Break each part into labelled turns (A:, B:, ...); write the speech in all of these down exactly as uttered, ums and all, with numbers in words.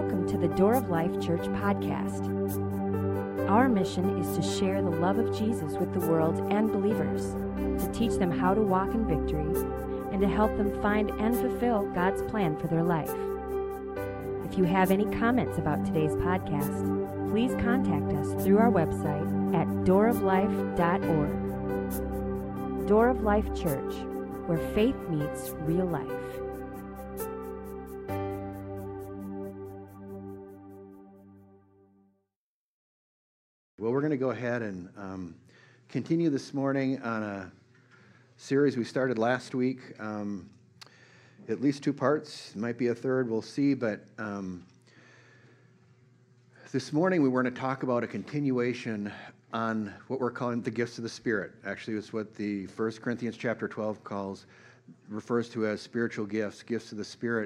A: Welcome to the Door of Life Church podcast. Our mission is to share the love of Jesus with the world and believers, to teach them how to walk in victory, and to help them find and fulfill God's plan for their life. If you have any comments about today's podcast, please contact us through our website at door of life dot org. Door of Life Church, where faith meets real life.
B: Well, we're going to go ahead and um, continue this morning on a series we started last week. Um, at least two parts. It might be a third. We'll see. But um, this morning we were going to talk about a continuation on what we're calling the gifts of the Spirit. Actually, it's what the First Corinthians chapter twelve calls, refers to as spiritual gifts, gifts of the Spirit.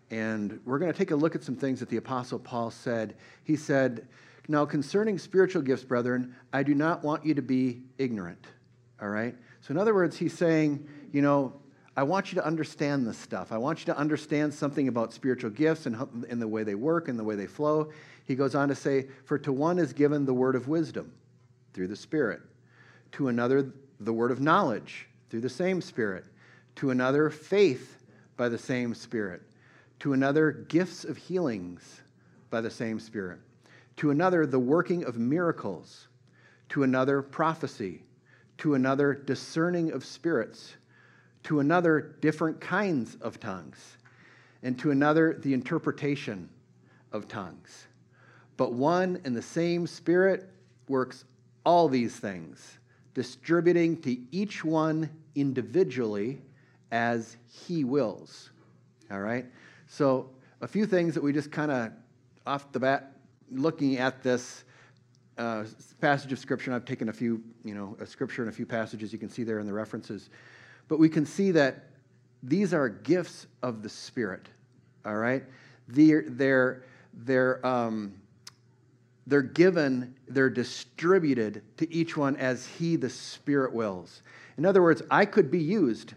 B: And we're going to take a look at some things that the Apostle Paul said. He said, "Now, concerning spiritual gifts, brethren, I do not want you to be ignorant." All right? So in other words, he's saying, you know, I want you to understand this stuff. I want you to understand something about spiritual gifts and, how, and the way they work and the way they flow. He goes on to say, "For to one is given the word of wisdom through the Spirit, to another the word of knowledge through the same Spirit, to another faith by the same Spirit, to another gifts of healings by the same Spirit, to another the working of miracles, to another prophecy, to another discerning of spirits, to another different kinds of tongues, and to another the interpretation of tongues. But one and the same Spirit works all these things, distributing to each one individually as He wills." All right? So a few things that we just kind of off the bat, looking at this uh, passage of Scripture, and I've taken a few, you know, a Scripture and a few passages you can see there in the references, but we can see that these are gifts of the Spirit, all right? They're, they're, they're, um, they're given, they're distributed to each one as He, the Spirit, wills. In other words, I could be used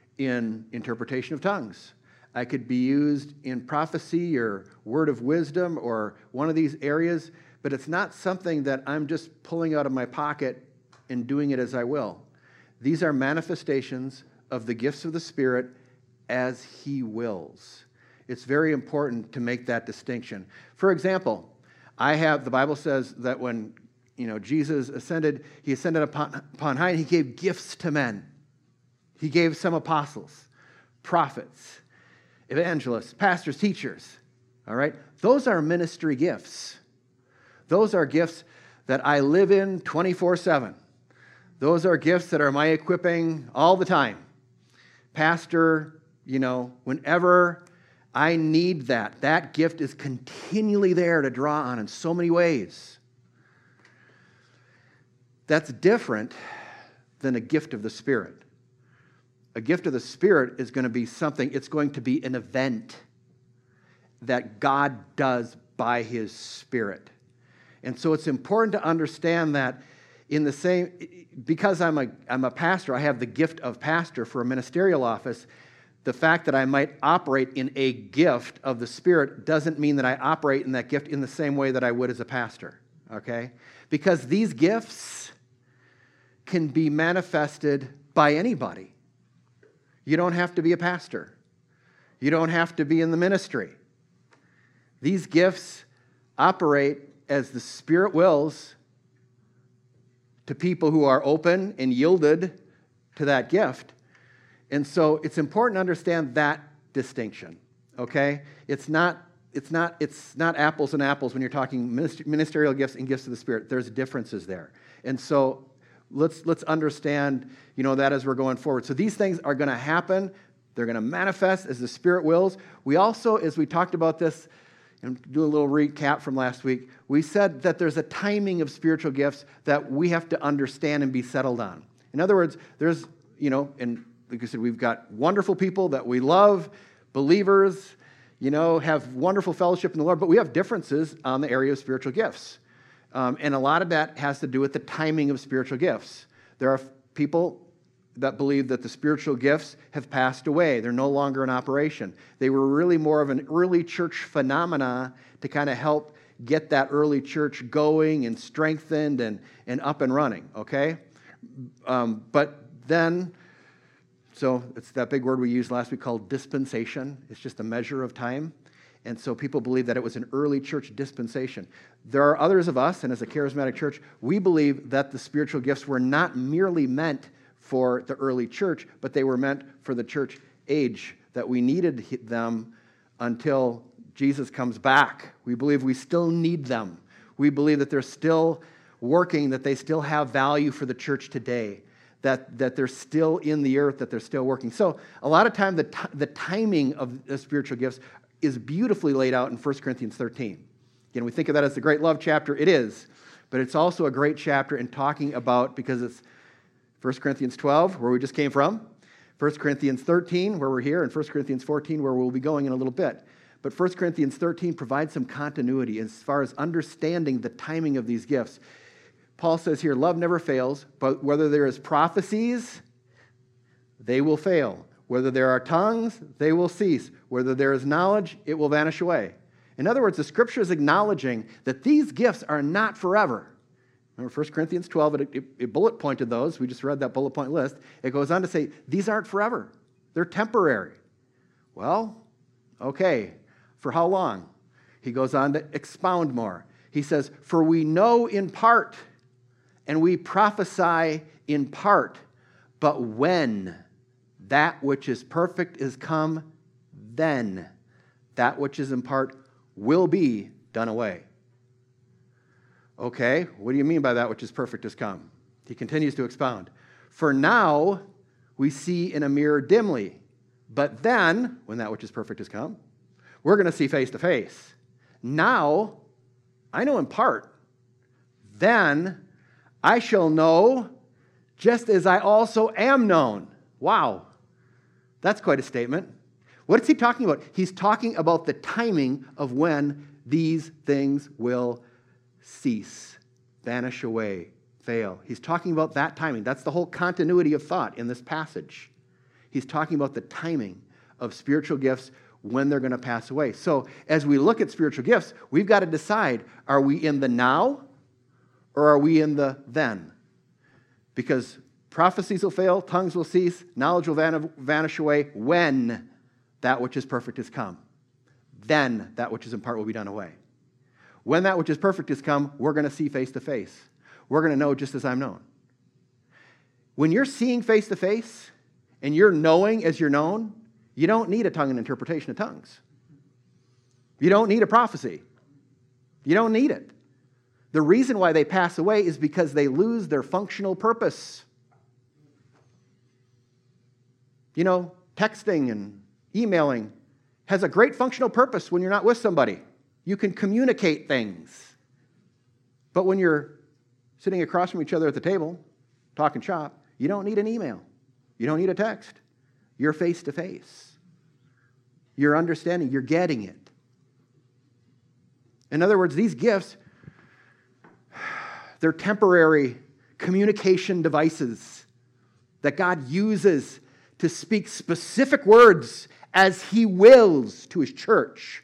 B: in interpretation of tongues. I could be used in prophecy or word of wisdom or one of these areas, but it's not something that I'm just pulling out of my pocket and doing it as I will. These are manifestations of the gifts of the Spirit as He wills. It's very important to make that distinction. For example, I have, the Bible says that when, you know, Jesus ascended, He ascended upon, upon high and He gave gifts to men. He gave some apostles, prophets, evangelists, pastors, teachers, all right? Those are ministry gifts. Those are gifts that I live in twenty-four seven. Those are gifts that are my equipping all the time. Pastor, you know, whenever I need that, that gift is continually there to draw on in so many ways. That's different than a gift of the Spirit. A gift of the Spirit is going to be something, it's going to be an event that God does by His Spirit. And so it's important to understand that in the same, because I'm a, I'm a pastor, I have the gift of pastor for a ministerial office. The fact that I might operate in a gift of the Spirit doesn't mean that I operate in that gift in the same way that I would as a pastor, okay? Because these gifts can be manifested by anybody. You don't have to be a pastor. You don't have to be in the ministry. These gifts operate as the Spirit wills to people who are open and yielded to that gift. And so it's important to understand that distinction, okay? It's not, it's not, it's not apples and apples when you're talking ministerial gifts and gifts of the Spirit. There's differences there. And so Let's let's understand, you know, that as we're going forward. So these things are going to happen. They're going to manifest as the Spirit wills. We also, as we talked about this, and do a little recap from last week, we said that there's a timing of spiritual gifts that we have to understand and be settled on. In other words, there's, you know, and like I said, we've got wonderful people that we love, believers, you know, have wonderful fellowship in the Lord, but we have differences on the area of spiritual gifts. Um, and a lot of that has to do with the timing of spiritual gifts. There are people that believe that the spiritual gifts have passed away. They're no longer in operation. They were really more of an early church phenomena to kind of help get that early church going and strengthened and, and up and running, okay? Um, but then, so it's that big word we used last week called dispensation. It's just a measure of time. And so people believe that it was an early church dispensation. There are others of us, and as a charismatic church, we believe that the spiritual gifts were not merely meant for the early church, but they were meant for the church age, that we needed them until Jesus comes back. We believe we still need them. We believe that they're still working, that they still have value for the church today, that, that they're still in the earth, that they're still working. So a lot of time, the, t- the timing of the spiritual gifts is beautifully laid out in First Corinthians thirteen. Again, we think of that as the great love chapter. It is, but it's also a great chapter in talking about, because it's First Corinthians twelve, where we just came from, First Corinthians thirteen, where we're here, and First Corinthians fourteen, where we'll be going in a little bit. But First Corinthians thirteen provides some continuity as far as understanding the timing of these gifts. Paul says here, love never fails, but whether there is prophecies, they will fail. Whether there are tongues, they will cease. Whether there is knowledge, it will vanish away. In other words, the Scripture is acknowledging that these gifts are not forever. Remember First Corinthians twelve, it, it, it bullet pointed those. We just read that bullet point list. It goes on to say, these aren't forever. They're temporary. Well, okay. For how long? He goes on to expound more. He says, for we know in part, and we prophesy in part, but when that which is perfect is come, then that which is in part will be done away. Okay, what do you mean by that which is perfect is come? He continues to expound. For now we see in a mirror dimly, but then, when that which is perfect is come, we're going to see face to face. Now, I know in part. Then I shall know just as I also am known. Wow, that's quite a statement. What is he talking about? He's talking about the timing of when these things will cease, vanish away, fail. He's talking about that timing. That's the whole continuity of thought in this passage. He's talking about the timing of spiritual gifts when they're going to pass away. So as we look at spiritual gifts, we've got to decide, are we in the now or are we in the then? Because prophecies will fail, tongues will cease, knowledge will van- vanish away when that which is perfect is come. Then that which is in part will be done away. When that which is perfect is come, we're going to see face to face. We're going to know just as I'm known. When you're seeing face to face and you're knowing as you're known, you don't need a tongue and interpretation of tongues. You don't need a prophecy. You don't need it. The reason why they pass away is because they lose their functional purpose. You know, texting and emailing has a great functional purpose when you're not with somebody. You can communicate things. But when you're sitting across from each other at the table, talking shop, you don't need an email. You don't need a text. You're face to face. You're understanding, you're getting it. In other words, these gifts, they're temporary communication devices that God uses to speak specific words as He wills to His church.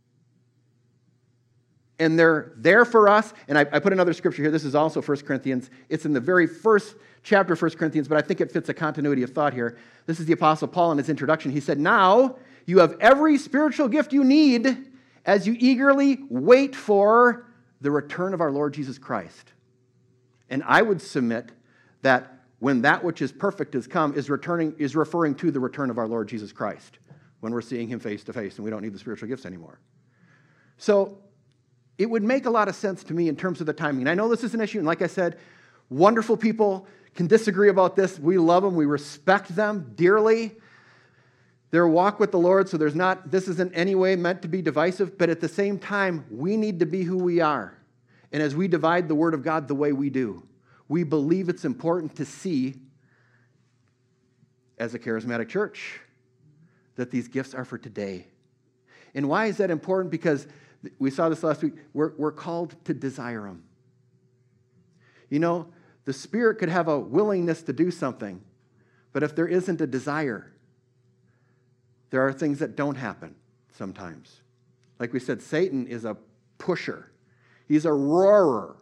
B: And they're there for us. And I, I put another scripture here. This is also First Corinthians. It's in the very first chapter of First Corinthians, but I think it fits a continuity of thought here. This is the Apostle Paul in his introduction. He said, now you have every spiritual gift you need as you eagerly wait for the return of our Lord Jesus Christ. And I would submit that when that which is perfect is come is returning is referring to the return of our Lord Jesus Christ, when we're seeing Him face to face and we don't need the spiritual gifts anymore. So it would make a lot of sense to me in terms of the timing. And I know this is an issue, and like I said, wonderful people can disagree about this. We love them. We respect them dearly. Their walk with the Lord, so there's not, this isn't any way meant to be divisive, but at the same time, we need to be who we are. And as we divide the Word of God the way we do, we believe it's important to see, as a charismatic church, that these gifts are for today. And why is that important? Because we saw this last week, we're, we're called to desire them. You know, the Spirit could have a willingness to do something, But if there isn't a desire, there are things that don't happen sometimes. Like we said, Satan is a pusher. He's a roarer.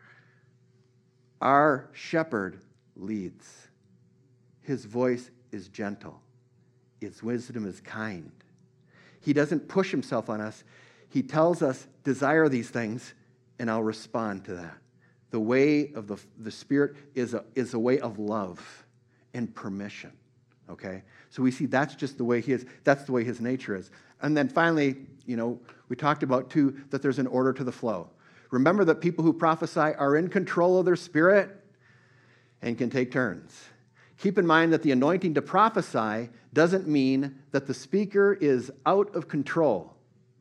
B: Our shepherd leads. His voice is gentle. His wisdom is kind. He doesn't push himself on us. He tells us, desire these things, and I'll respond to that. The way of the, the Spirit is a, is a way of love and permission, okay? So we see that's just the way he is. That's the way his nature is. And then finally, you know, we talked about, too, that there's an order to the flow. Remember that people who prophesy are in control of their spirit and can take turns. Keep in mind that the anointing to prophesy doesn't mean that the speaker is out of control.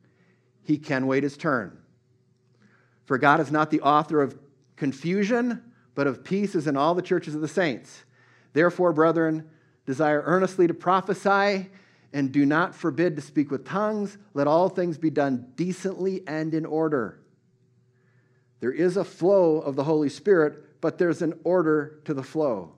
B: He can wait his turn. For God is not the author of confusion, but of peace, as in all the churches of the saints. Therefore, brethren, desire earnestly to prophesy, and do not forbid to speak with tongues. Let all things be done decently and in order. There is a flow of the Holy Spirit, but there's an order to the flow.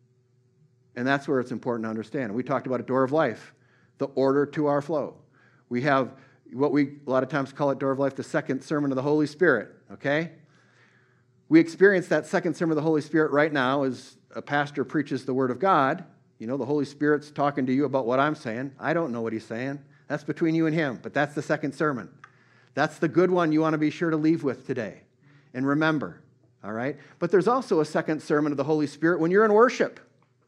B: And that's where it's important to understand. We talked about a door of life, the order to our flow. We have what we a lot of times call it door of life, the second sermon of the Holy Spirit, okay? We experience that second sermon of the Holy Spirit right now as a pastor preaches the Word of God. You know, the Holy Spirit's talking to you about what I'm saying. I don't know what he's saying. That's between you and him, but that's the second sermon. That's the good one you want to be sure to leave with today. And remember, all right? But there's also a second sermon of the Holy Spirit when you're in worship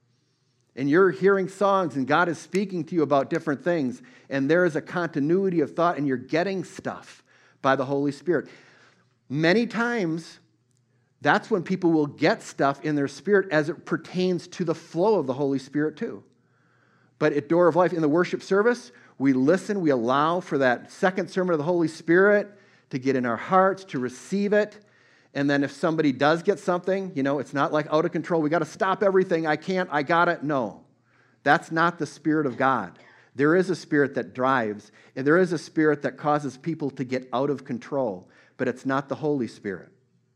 B: and you're hearing songs and God is speaking to you about different things and there is a continuity of thought and you're getting stuff by the Holy Spirit. Many times, that's when people will get stuff in their spirit as it pertains to the flow of the Holy Spirit too. But at Door of Life, in the worship service, we listen, we allow for that second sermon of the Holy Spirit to get in our hearts, to receive it. And then if somebody does get something, you know, it's not like out of control. We got to stop everything. I can't, I got it. No, that's not the Spirit of God. There is a spirit that drives, and there is a spirit that causes people to get out of control, but it's not the Holy Spirit.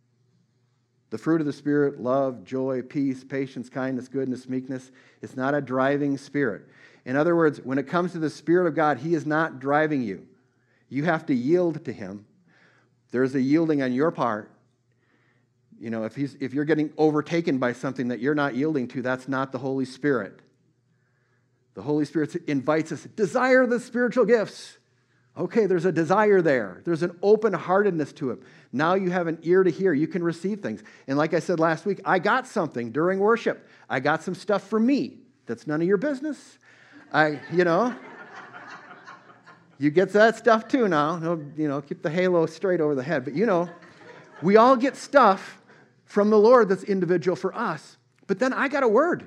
B: The fruit of the Spirit, love, joy, peace, patience, kindness, goodness, meekness, it's not a driving spirit. In other words, when it comes to the Spirit of God, He is not driving you. You have to yield to Him. There's a yielding on your part. You know, if he's if you're getting overtaken by something that you're not yielding to, that's not the Holy Spirit. The Holy Spirit invites us, desire the spiritual gifts. Okay, there's a desire there. There's an open-heartedness to it. Now you have an ear to hear. You can receive things. And like I said last week, I got something during worship. I got some stuff for me. That's none of your business. I, you know, you get that stuff too now. You know, keep the halo straight over the head. But you know, we all get stuff from the Lord that's individual for us. But then I got a word.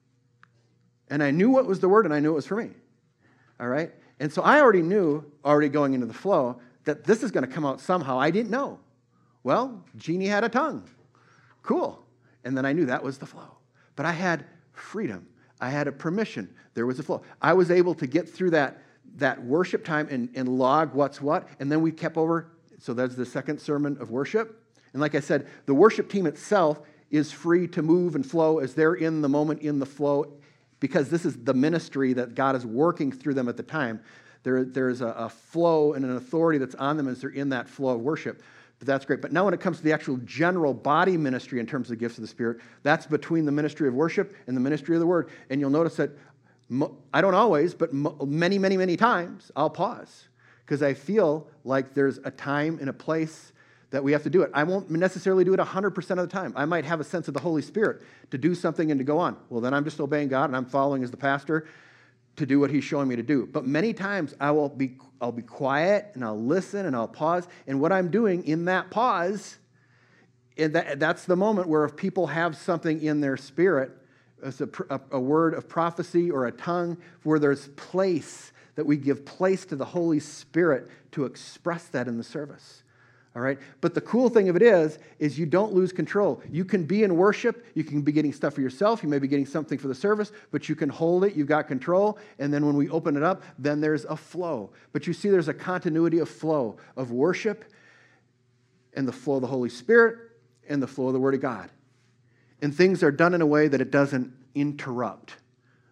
B: And I knew what was the word, and I knew it was for me. All right? And so I already knew, already going into the flow, that this is going to come out somehow. I didn't know. Well, Jeannie had a tongue. Cool. And then I knew that was the flow. But I had freedom. I had a permission. There was a flow. I was able to get through that, that worship time and, and log what's what. And then we kept over. So that's the second sermon of worship. And like I said, the worship team itself is free to move and flow as they're in the moment, in the flow, because this is the ministry that God is working through them at the time. There, there's a, a flow and an authority that's on them as they're in that flow of worship. But that's great. But now when it comes to the actual general body ministry in terms of the gifts of the Spirit, that's between the ministry of worship and the ministry of the Word. And you'll notice that, mo- I don't always, but mo- many, many, many times, I'll pause. Because I feel like there's a time and a place that we have to do it. I won't necessarily do it one hundred percent of the time. I might have a sense of the Holy Spirit to do something and to go on. Well, then I'm just obeying God and I'm following as the pastor to do what He's showing me to do. But many times I will be, I'll be quiet and I'll listen and I'll pause. And what I'm doing in that pause, and that, that's the moment where if people have something in their spirit, it's a, a, a word of prophecy or a tongue, where there's place that we give place to the Holy Spirit to express that in the service. All right? But the cool thing of it is, is you don't lose control. You can be in worship. You can be getting stuff for yourself. You may be getting something for the service, but you can hold it. You've got control. And then when we open it up, then there's a flow. But you see there's a continuity of flow of worship and the flow of the Holy Spirit and the flow of the Word of God. And things are done in a way that it doesn't interrupt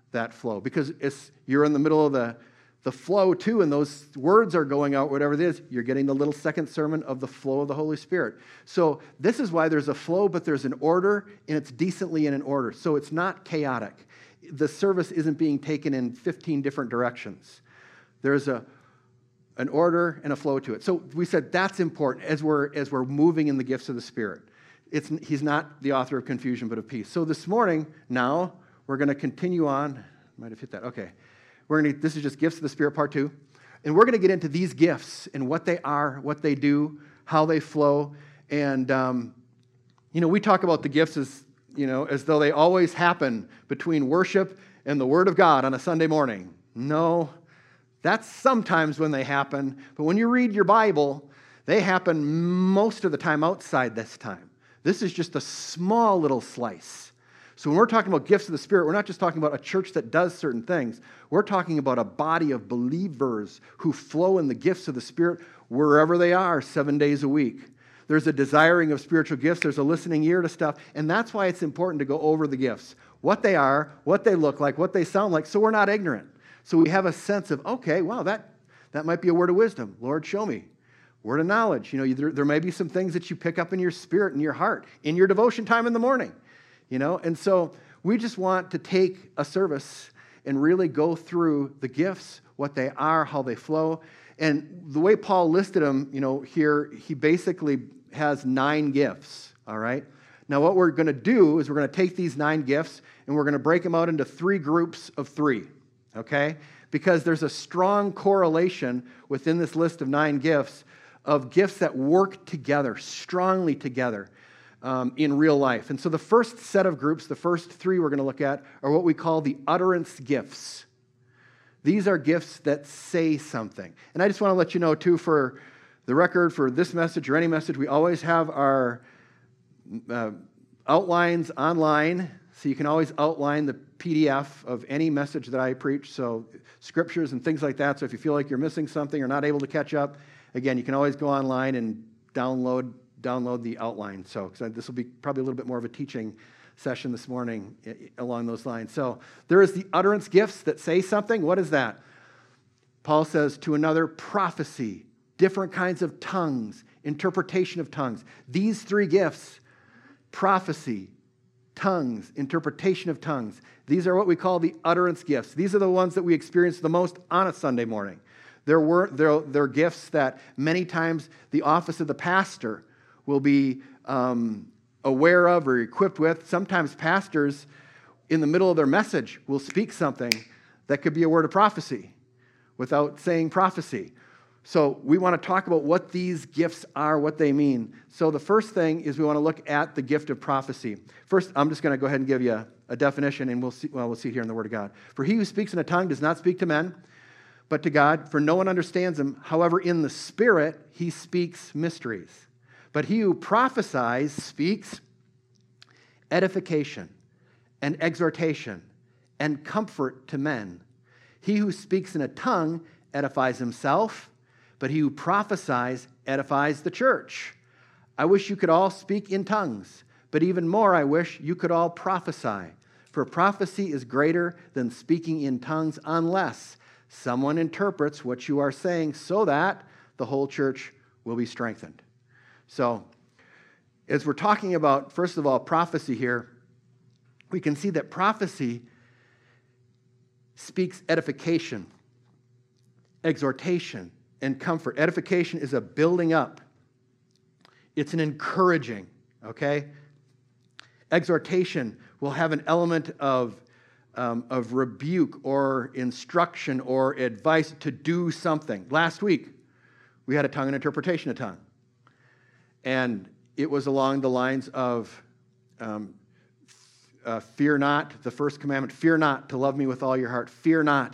B: that flow, because it's, you're in the middle of the, the flow too, and those words are going out, whatever it is. You're getting the little second sermon of the flow of the Holy Spirit. So this is why there's a flow, but there's an order, and it's decently in an order. So it's not chaotic. The service isn't being taken in fifteen different directions. There's a an order and a flow to it. So we said that's important as we're as we're moving in the gifts of the Spirit. It's, he's not the author of confusion, but of peace. So this morning, now, we're going to continue on. Might have hit that. Okay. We're going to, this is just gifts of the Spirit, part two. And we're going to get into these gifts and what they are, what they do, how they flow. And, um, you know, we talk about the gifts as, you know, as though they always happen between worship and the Word of God on a Sunday morning. No, that's sometimes when they happen. But when you read your Bible, they happen most of the time outside this time. This is just a small little slice. So when we're talking about gifts of the Spirit, we're not just talking about a church that does certain things. We're talking about a body of believers who flow in the gifts of the Spirit wherever they are, seven days a week. There's a desiring of spiritual gifts. There's a listening ear to stuff. And that's why it's important to go over the gifts, what they are, what they look like, what they sound like, so we're not ignorant. So we have a sense of, okay, wow, that, that might be a word of wisdom. Lord, show me. Word of knowledge. You know, there, there may be some things that you pick up in your spirit and your heart in your devotion time in the morning. You know, and so we just want to take a service and really go through the gifts, what they are, how they flow. And the way Paul listed them, you know, here, he basically has nine gifts, all right? Now, what we're going to do is we're going to take these nine gifts and we're going to break them out into three groups of three, okay? Because there's a strong correlation within this list of nine gifts of gifts that work together, strongly together um, in real life. And so the first set of groups, the first three we're going to look at, are what we call the utterance gifts. These are gifts that say something. And I just want to let you know, too, for the record, for this message or any message, we always have our uh, outlines online, so you can always outline the P D F of any message that I preach, so scriptures and things like that. So if you feel like you're missing something or not able to catch up, again, you can always go online and download download the outline. So this will be probably a little bit more of a teaching session this morning along those lines. So there is the utterance gifts that say something. What is that? Paul says to another, prophecy, different kinds of tongues, interpretation of tongues. These three gifts, prophecy, tongues, interpretation of tongues, these are what we call the utterance gifts. These are the ones that we experience the most on a Sunday morning. There were there, there are gifts that many times the office of the pastor will be um, aware of or equipped with. Sometimes pastors, in the middle of their message, will speak something that could be a word of prophecy without saying prophecy. So we want to talk about what these gifts are, what they mean. So the first thing is we want to look at the gift of prophecy. First, I'm just going to go ahead and give you a, a definition, and we'll see, well, we'll see it here in the Word of God. For he who speaks in a tongue does not speak to men, but to God, for no one understands him. However, in the Spirit, he speaks mysteries. But he who prophesies speaks edification and exhortation and comfort to men. He who speaks in a tongue edifies himself, but he who prophesies edifies the church. I wish you could all speak in tongues, but even more I wish you could all prophesy. For prophecy is greater than speaking in tongues unless someone interprets what you are saying so that the whole church will be strengthened. So, as we're talking about, first of all, prophecy here, we can see that prophecy speaks edification, exhortation, and comfort. Edification is a building up. It's an encouraging, okay? Exhortation will have an element of Um, of rebuke or instruction or advice to do something. Last week, we had a tongue and interpretation of tongue. And it was along the lines of um, uh, fear not, the first commandment, fear not to love me with all your heart. Fear not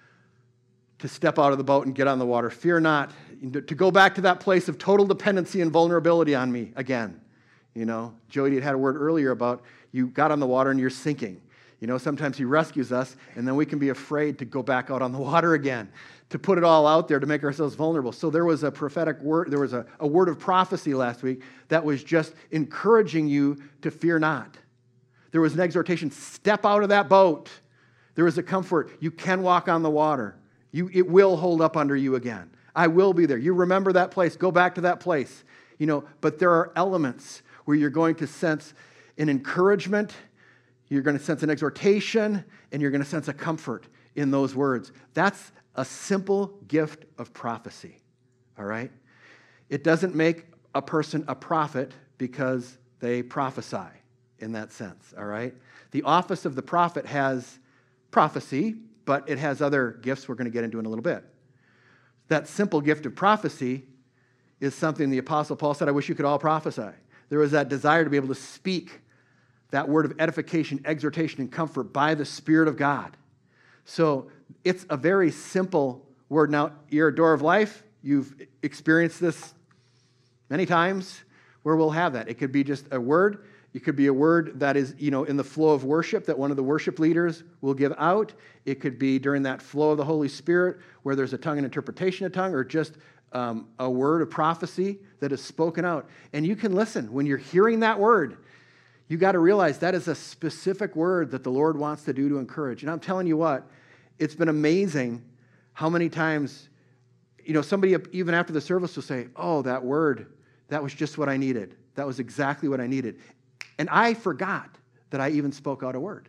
B: to step out of the boat and get on the water. Fear not to go back to that place of total dependency and vulnerability on me again. You know, Jody had had a word earlier about you got on the water and you're sinking. You know, sometimes he rescues us, and then we can be afraid to go back out on the water again, to put it all out there, to make ourselves vulnerable. So there was a prophetic word, there was a, a word of prophecy last week that was just encouraging you to fear not. There was an exhortation, step out of that boat. There is a comfort. You can walk on the water. You, it will hold up under you again. I will be there. You remember that place. Go back to that place. You know, but there are elements where you're going to sense an encouragement, you're going to sense an exhortation, and you're going to sense a comfort in those words. That's a simple gift of prophecy, all right? It doesn't make a person a prophet because they prophesy in that sense, all right? The office of the prophet has prophecy, but it has other gifts we're going to get into in a little bit. That simple gift of prophecy is something the Apostle Paul said, I wish you could all prophesy. There was that desire to be able to speak that word of edification, exhortation, and comfort by the Spirit of God. So it's a very simple word. Now, you're a Door of Life. You've experienced this many times where we'll have that. It could be just a word. It could be a word that is, you know, in the flow of worship that one of the worship leaders will give out. It could be during that flow of the Holy Spirit where there's a tongue and interpretation of tongue, or just um, a word of prophecy that is spoken out. And you can listen. When you're hearing that word, you got to realize that is a specific word that the Lord wants to do to encourage. And I'm telling you what, it's been amazing how many times, you know, somebody even after the service will say, oh, that word, that was just what I needed. That was exactly what I needed. And I forgot that I even spoke out a word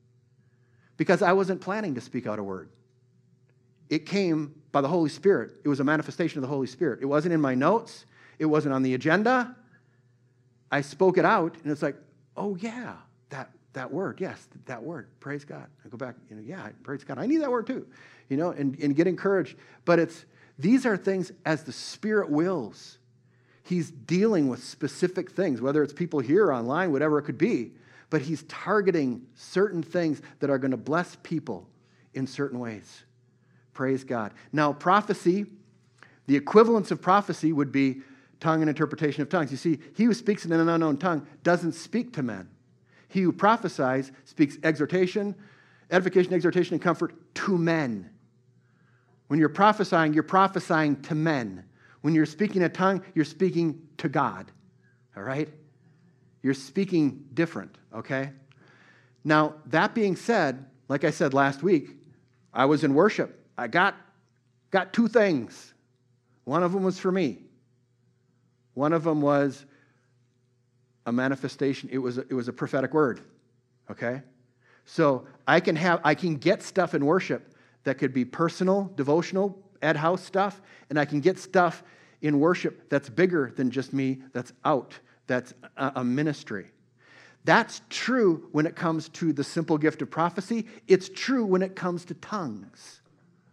B: because I wasn't planning to speak out a word. It came by the Holy Spirit. It was a manifestation of the Holy Spirit. It wasn't in my notes. It wasn't on the agenda. I spoke it out, and it's like, oh, yeah, that that word. Yes, that word. Praise God. I go back, you know, yeah, praise God. I need that word too, you know, and, and get encouraged. But it's these are things as the Spirit wills. He's dealing with specific things, whether it's people here, online, whatever it could be. But he's targeting certain things that are going to bless people in certain ways. Praise God. Now, prophecy, the equivalence of prophecy would be tongue and interpretation of tongues. You see, he who speaks in an unknown tongue doesn't speak to men. He who prophesies speaks exhortation, edification, exhortation, and comfort to men. When you're prophesying, you're prophesying to men. When you're speaking a tongue, you're speaking to God, all right? You're speaking different, okay? Now, that being said, like I said last week, I was in worship. I got, got two things. One of them was for me. One of them was a manifestation. It was a, it was a prophetic word, okay? So I can have I can get stuff in worship that could be personal, devotional, Ed House stuff, and I can get stuff in worship that's bigger than just me, that's out, that's a, a ministry. That's true when it comes to the simple gift of prophecy. It's true when it comes to tongues.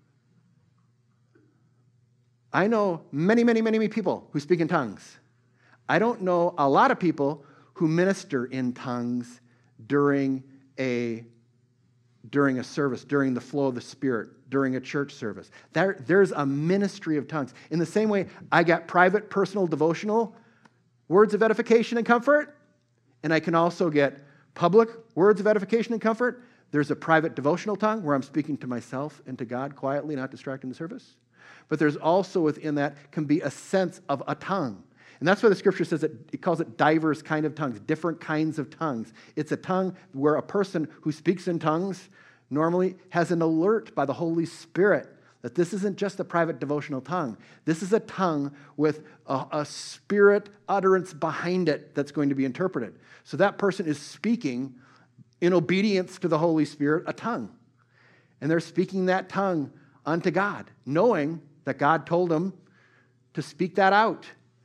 B: I know many, many, many, many people who speak in tongues. I don't know a lot of people who minister in tongues during a during a service, during the flow of the Spirit, during a church service. There, there's a ministry of tongues. In the same way, I got private, personal, devotional words of edification and comfort, and I can also get public words of edification and comfort. There's a private devotional tongue where I'm speaking to myself and to God quietly, not distracting the service. But there's also within that can be a sense of a tongue. And that's why the scripture says that it calls it diverse kind of tongues, different kinds of tongues. It's a tongue where a person who speaks in tongues normally has an alert by the Holy Spirit that this isn't just a private devotional tongue. This is a tongue with a, a spirit utterance behind it that's going to be interpreted. So that person is speaking in obedience to the Holy Spirit, a tongue. And they're speaking that tongue unto God, knowing that God told them to speak that out.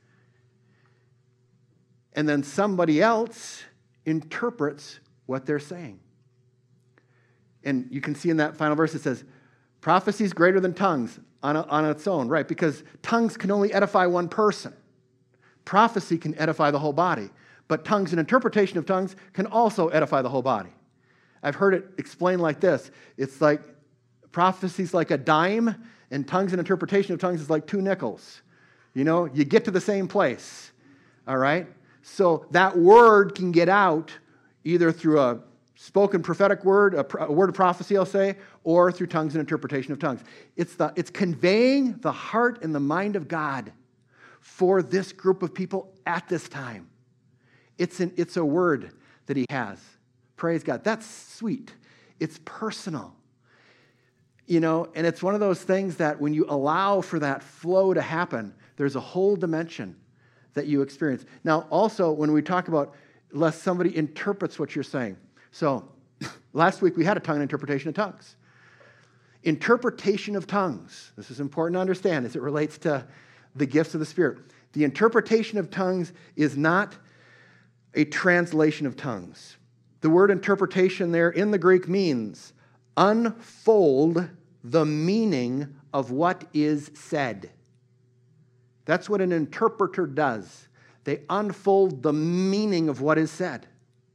B: And then somebody else interprets what they're saying. And you can see in that final verse it says, prophecy is greater than tongues on, a, on its own, right? Because tongues can only edify one person. Prophecy can edify the whole body. But tongues and interpretation of tongues can also edify the whole body. I've heard it explained like this. It's like prophecy's like a dime, and tongues and interpretation of tongues is like two nickels. You know, you get to the same place, all right? So that word can get out either through a spoken prophetic word, a, pro- a word of prophecy, I'll say, or through tongues and interpretation of tongues. It's the it's conveying the heart and the mind of God for this group of people at this time. It's an it's a word that he has. Praise God. That's sweet. It's personal. You know, and it's one of those things that when you allow for that flow to happen, there's a whole dimension that you experience. Now, also, when we talk about lest somebody interprets what you're saying. So, last week we had a tongue and interpretation of tongues. Interpretation of tongues. This is important to understand as it relates to the gifts of the Spirit. The interpretation of tongues is not a translation of tongues. The word interpretation there in the Greek means unfold the meaning of what is said. That's what an interpreter does. They unfold the meaning of what is said.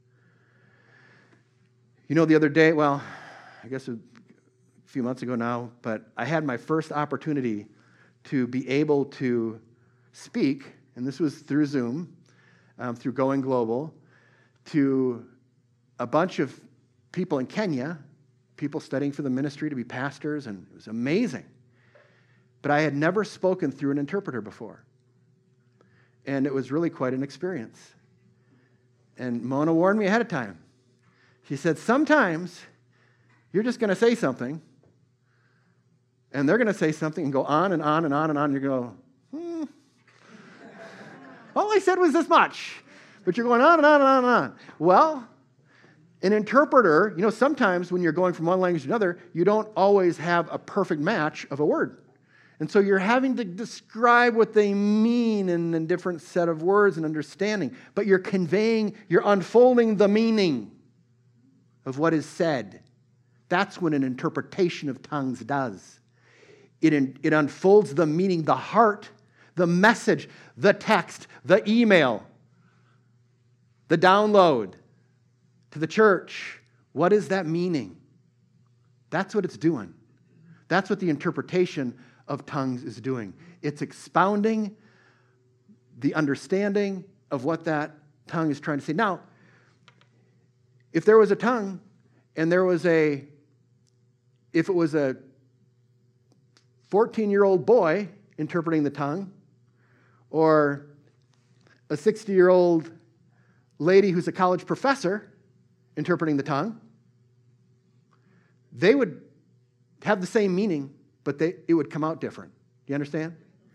B: You know, the other day, well, I guess a few months ago now, but I had my first opportunity to be able to speak, and this was through Zoom, um, through Going Global, to a bunch of people in Kenya, people studying for the ministry to be pastors, and it was amazing. But I had never spoken through an interpreter before. And it was really quite an experience. And Mona warned me ahead of time. She said, sometimes you're just going to say something, and they're going to say something and go on and on and on and on, and you're going to go, hmm. All I said was this much. But you're going on and on and on and on. Well, an interpreter, you know, sometimes when you're going from one language to another, you don't always have a perfect match of a word. And so you're having to describe what they mean in a different set of words and understanding. But you're conveying, you're unfolding the meaning of what is said. That's what an interpretation of tongues does. It, it unfolds the meaning, the heart, the message, the text, the email, the download to the church. What is that meaning? That's what it's doing. That's what the interpretation of tongues is doing. It's expounding the understanding of what that tongue is trying to say. Now, if there was a tongue and there was a, if it was a fourteen-year-old boy interpreting the tongue, or a sixty-year-old lady who's a college professor interpreting the tongue, they would have the same meaning, but they, it would come out different. Do you understand?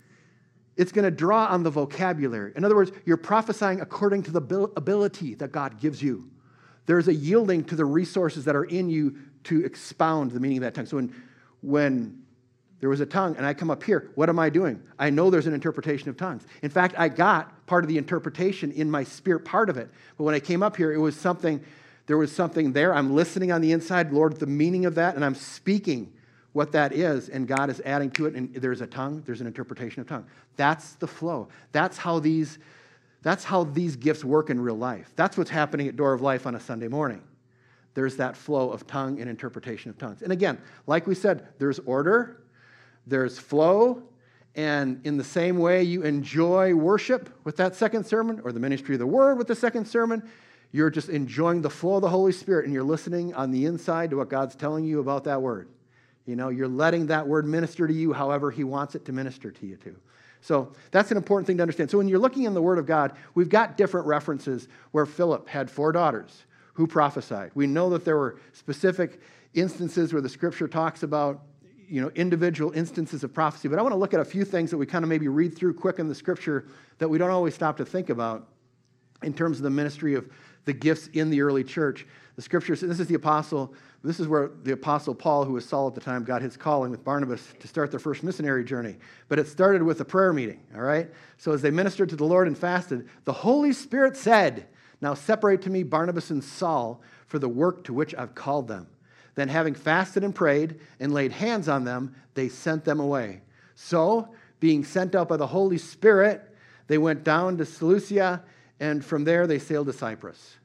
B: It's going to draw on the vocabulary. In other words, you're prophesying according to the ability that God gives you. There's a yielding to the resources that are in you to expound the meaning of that tongue. So when, when there was a tongue and I come up here, what am I doing? I know there's an interpretation of tongues. In fact, I got part of the interpretation in my spirit part of it. But when I came up here, it was something, there was something there. I'm listening on the inside, Lord, the meaning of that, and I'm speaking what that is, and God is adding to it, and there's a tongue, there's an interpretation of tongue. That's the flow. That's how these, that's how these gifts work in real life. That's what's happening at Door of Life on a Sunday morning. There's that flow of tongue and interpretation of tongues. And again, like we said, there's order, there's flow, and in the same way you enjoy worship with that second sermon, or the ministry of the word with the second sermon, you're just enjoying the flow of the Holy Spirit, and you're listening on the inside to what God's telling you about that word. You know, you're letting that word minister to you however he wants it to minister to you to. So that's an important thing to understand. So when you're looking in the Word of God, we've got different references where Philip had four daughters who prophesied. We know that there were specific instances where the Scripture talks about, you know, individual instances of prophecy. But I want to look at a few things that we kind of maybe read through quick in the Scripture that we don't always stop to think about in terms of the ministry of the gifts in the early church. The Scripture says, this is the apostle, this is where the apostle Paul, who was Saul at the time, got his calling with Barnabas to start their first missionary journey. But it started with a prayer meeting, all right? So as they ministered to the Lord and fasted, the Holy Spirit said, now separate to me Barnabas and Saul for the work to which I've called them. Then having fasted and prayed and laid hands on them, they sent them away. So, being sent out by the Holy Spirit, they went down to Seleucia, and from there they sailed to Cyprus.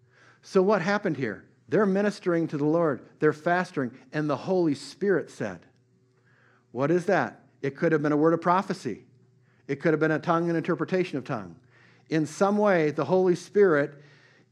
B: So what happened here? They're ministering to the Lord. They're fasting, and the Holy Spirit said. What is that? It could have been a word of prophecy. It could have been a tongue and interpretation of tongue. In some way, the Holy Spirit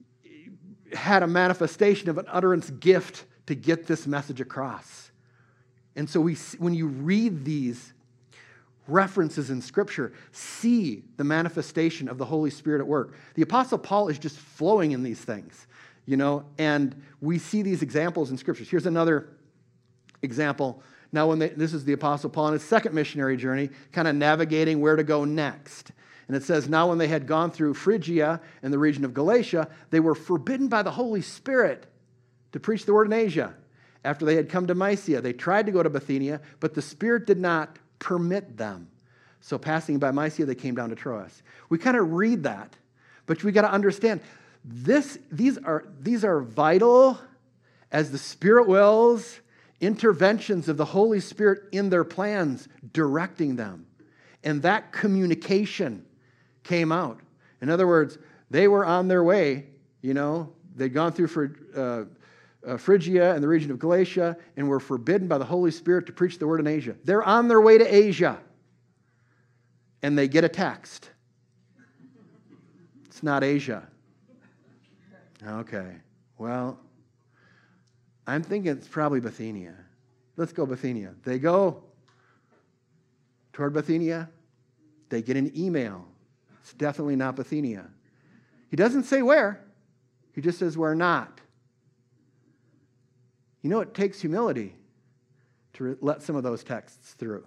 B: had a manifestation of an utterance gift to get this message across. And so we, when you read these references in Scripture, see the manifestation of the Holy Spirit at work. The Apostle Paul is just flowing in these things. you know, and we see these examples in scriptures. Here's another example. Now, when they, this is the Apostle Paul on his second missionary journey, kind of navigating where to go next. And it says, now when they had gone through Phrygia and the region of Galatia, they were forbidden by the Holy Spirit to preach the word in Asia. After they had come to Mysia, they tried to go to Bithynia, but the Spirit did not permit them. So passing by Mysia, they came down to Troas. We kind of read that, but we got to understand, this, these are, these are vital, as the Spirit wills, interventions of the Holy Spirit in their plans, directing them. And that communication came out. In other words, they were on their way, you know, they'd gone through for, uh, uh, Phrygia and the region of Galatia and were forbidden by the Holy Spirit to preach the word in Asia. They're on their way to Asia. And they get a text. It's not Asia. Okay, well, I'm thinking it's probably Bithynia. Let's go Bithynia. They go toward Bithynia. They get an email. It's definitely not Bithynia. He doesn't say where. He just says we're not. You know, it takes humility to re- let some of those texts through.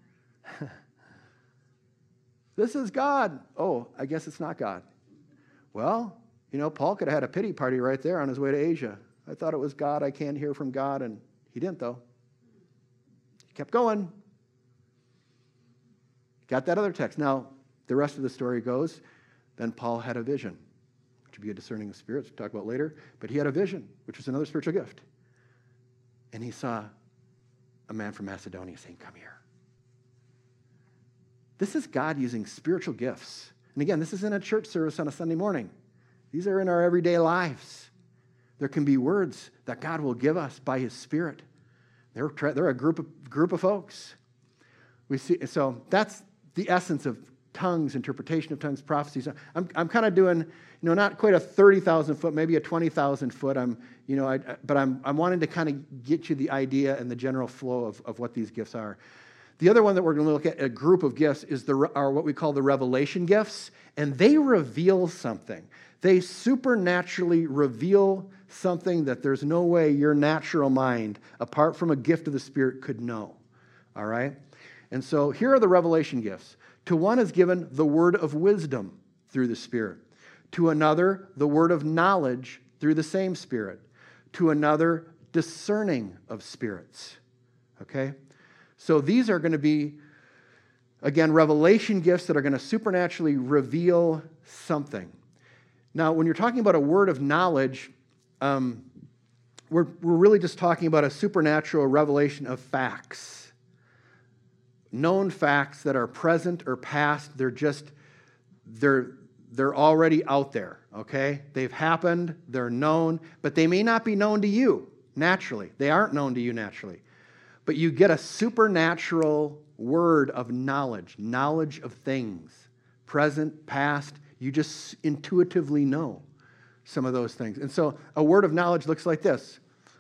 B: This is God. Oh, I guess it's not God. Well, you know, Paul could have had a pity party right there on his way to Asia. I thought it was God. I can't hear from God. And he didn't, though. He kept going. Got that other text. Now, the rest of the story goes, then Paul had a vision, which would be a discerning of spirits, we'll talk about later. But he had a vision, which was another spiritual gift. And he saw a man from Macedonia saying, come here. This is God using spiritual gifts. And again, this isn't a church service on a Sunday morning. These are in our everyday lives. There can be words that God will give us by his Spirit. They're, they're a group of, group of folks. We see, so that's the essence of tongues, interpretation of tongues, prophecies. I'm, I'm kind of doing, you know, not quite a thirty thousand foot, maybe a twenty thousand foot. I'm, you know, I, but I'm, I'm wanting to kind of get you the idea and the general flow of, of what these gifts are. The other one that we're going to look at, a group of gifts, is the are what we call the revelation gifts, and they reveal something. They supernaturally reveal something that there's no way your natural mind, apart from a gift of the Spirit, could know. All right? And so here are the revelation gifts. To one is given the word of wisdom through the Spirit. To another, the word of knowledge through the same Spirit. To another, discerning of spirits. Okay? So these are going to be, again, revelation gifts that are going to supernaturally reveal something. Now, when you're talking about a word of knowledge, um, we're, we're really just talking about a supernatural revelation of facts. Known facts that are present or past, they're just, they're, they're already out there, okay? They've happened, they're known, but they may not be known to you naturally. They aren't known to you naturally. But you get a supernatural word of knowledge, knowledge of things, present, past. You just intuitively know some of those things. And so a word of knowledge looks like this.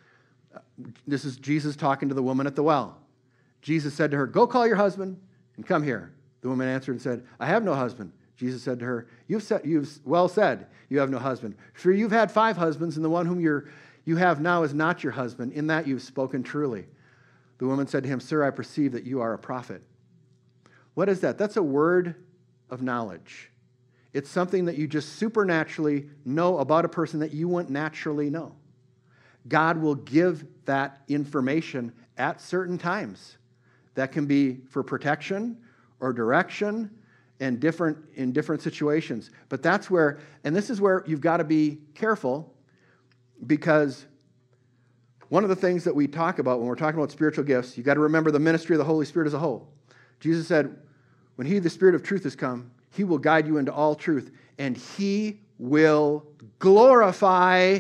B: This is Jesus talking to the woman at the well. Jesus said to her, go call your husband and come here. The woman answered and said, I have no husband. Jesus said to her, you've, said, you've well said, you have no husband. For you've had five husbands, and the one whom you're, you have now is not your husband. In that you've spoken truly. The woman said to him, sir, I perceive that you are a prophet. What is that? That's a word of knowledge. It's something that you just supernaturally know about a person that you wouldn't naturally know. God will give that information at certain times. That can be for protection or direction and different in different situations. But that's where, and this is where you've got to be careful, because one of the things that we talk about when we're talking about spiritual gifts, you've got to remember the ministry of the Holy Spirit as a whole. Jesus said, when he, the Spirit of truth, has come, he will guide you into all truth, and he will glorify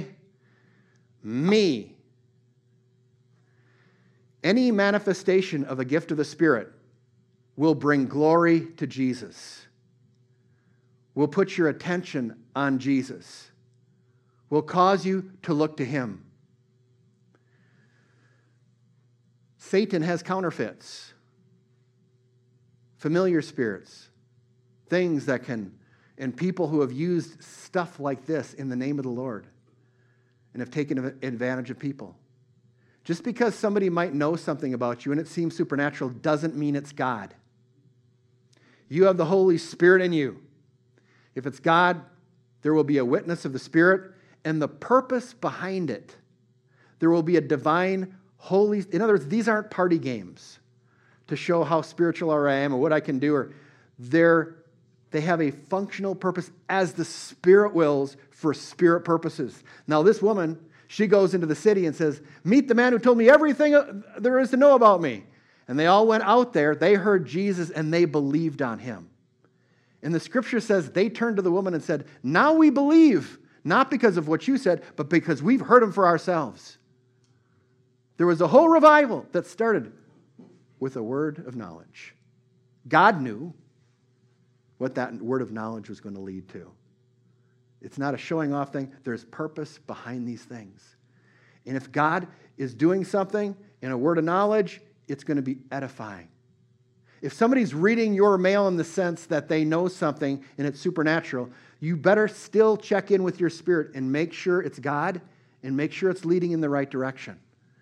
B: me. Any manifestation of a gift of the Spirit will bring glory to Jesus, will put your attention on Jesus, will cause you to look to him. Satan has counterfeits, familiar spirits, things that can, and people who have used stuff like this in the name of the Lord. and have taken advantage of people. Just because somebody might know something about you and it seems supernatural doesn't mean it's God. You have the Holy Spirit in you. If it's God, there will be a witness of the Spirit and the purpose behind it. There will be a divine, holy... In other words, these aren't party games to show how spiritual I am or what I can do. Or they're, they have a functional purpose as the Spirit wills for Spirit purposes. Now, this woman, she goes into the city and says, meet the man who told me everything there is to know about me. And they all went out there. They heard Jesus and they believed on him. And the scripture says they turned to the woman and said, now we believe, not because of what you said, but because we've heard him for ourselves. There was a whole revival that started with a word of knowledge. God knew what that word of knowledge was going to lead to. It's not a showing off thing. There's purpose behind these things. And if God is doing something in a word of knowledge, it's going to be edifying. If somebody's reading your mail in the sense that they know something and it's supernatural, you better still check in with your spirit and make sure it's God and make sure it's leading in the right direction.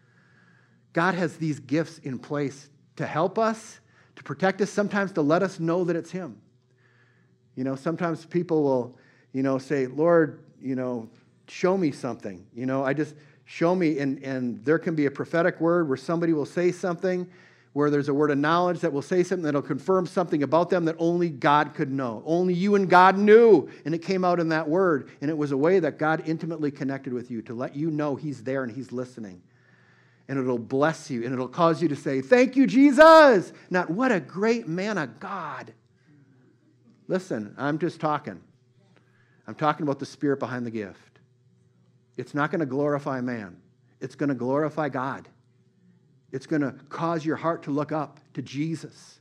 B: God has these gifts in place to help us, to protect us, sometimes to let us know that it's him. You know, sometimes people will, you know, say, Lord, you know, show me something. You know, I just, show me, and, and there can be a prophetic word where somebody will say something, where there's a word of knowledge that will say something that will confirm something about them that only God could know. Only you and God knew, and it came out in that word, and it was a way that God intimately connected with you to let you know he's there and he's listening. And it'll bless you, and it'll cause you to say, thank you, Jesus! Not, what a great man of God. Listen, I'm just talking. I'm talking about the Spirit behind the gift. It's not going to glorify man. It's going to glorify God. It's going to cause your heart to look up to Jesus.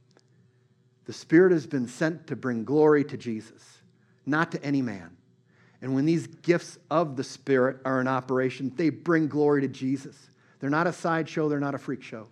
B: The Spirit has been sent to bring glory to Jesus, not to any man. And when these gifts of the Spirit are in operation, they bring glory to Jesus. They're not a sideshow. They're not a freak show.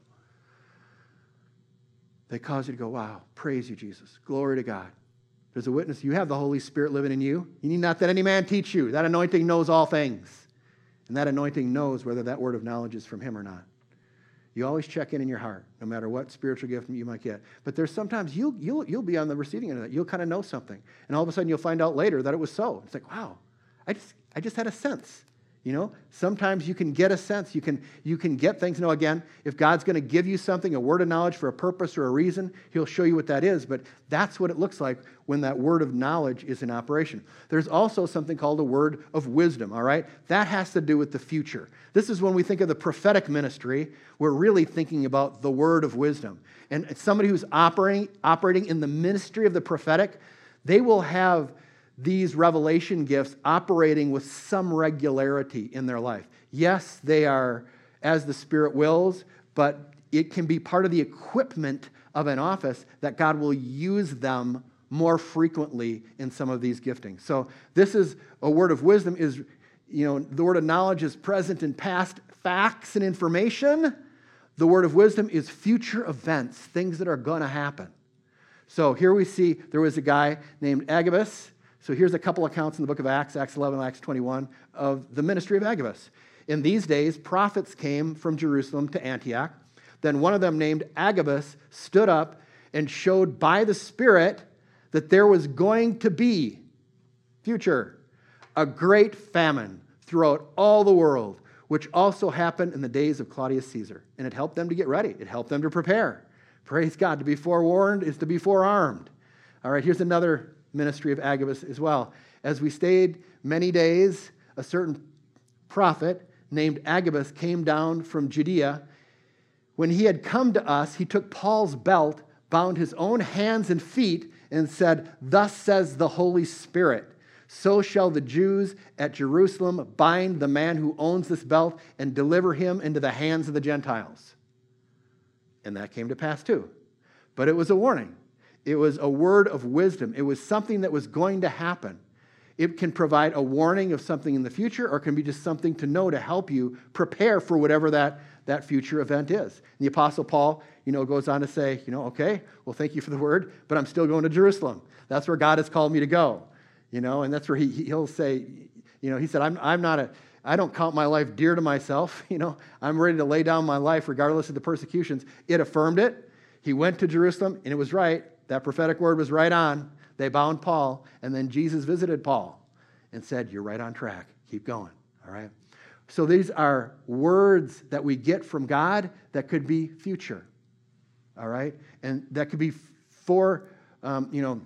B: They cause you to go, wow, praise you, Jesus. Glory to God. There's a witness. You have the Holy Spirit living in you. You need not that any man teach you. That anointing knows all things. And that anointing knows whether that word of knowledge is from him or not. You always check in in your heart, no matter what spiritual gift you might get. But there's sometimes you'll, you'll, you'll be on the receiving end of that. You'll kind of know something. And all of a sudden you'll find out later that it was so. It's like, wow, I just, I just had a sense. You know, sometimes you can get a sense. You can, you can get things. You know, again, if God's going to give you something, a word of knowledge for a purpose or a reason, he'll show you what that is. But that's what it looks like when that word of knowledge is in operation. There's also something called a word of wisdom, all right? That has to do with the future. This is when we think of the prophetic ministry, we're really thinking about the word of wisdom. And somebody who's operating, operating in the ministry of the prophetic, they will have these revelation gifts operating with some regularity in their life. Yes, they are as the Spirit wills, but it can be part of the equipment of an office that God will use them more frequently in some of these giftings. So this is a word of wisdom is, you know, the word of knowledge is present in past facts and information. The word of wisdom is future events, things that are going to happen. So here we see there was a guy named Agabus. So here's a couple accounts in the book of Acts, Acts eleven, Acts twenty-one, of the ministry of Agabus. In these days, prophets came from Jerusalem to Antioch. Then one of them, named Agabus, stood up and showed by the Spirit that there was going to be, future, a great famine throughout all the world, which also happened in the days of Claudius Caesar. And it helped them to get ready. It helped them to prepare. Praise God. To be forewarned is to be forearmed. All right, here's another ministry of Agabus as well. As we stayed many days, a certain prophet named Agabus came down from Judea. When he had come to us, he took Paul's belt, bound his own hands and feet, and said, "Thus says the Holy Spirit, so shall the Jews at Jerusalem bind the man who owns this belt and deliver him into the hands of the Gentiles." And that came to pass too. But it was a warning. It was a word of wisdom. It was something that was going to happen. It can provide a warning of something in the future, or it can be just something to know to help you prepare for whatever that, that future event is. And the Apostle Paul, you know, goes on to say, you know, okay, well, thank you for the word, but I'm still going to Jerusalem. That's where God has called me to go. You know, and that's where he, he'll say, you know, he said, I'm, I'm not a, I don't count my life dear to myself. You know, I'm ready to lay down my life regardless of the persecutions. It affirmed it. He went to Jerusalem, and it was right. That prophetic word was right on. They bound Paul, and then Jesus visited Paul and said, you're right on track. Keep going, all right? So these are words that we get from God that could be future, all right? And that could be for, um, you know,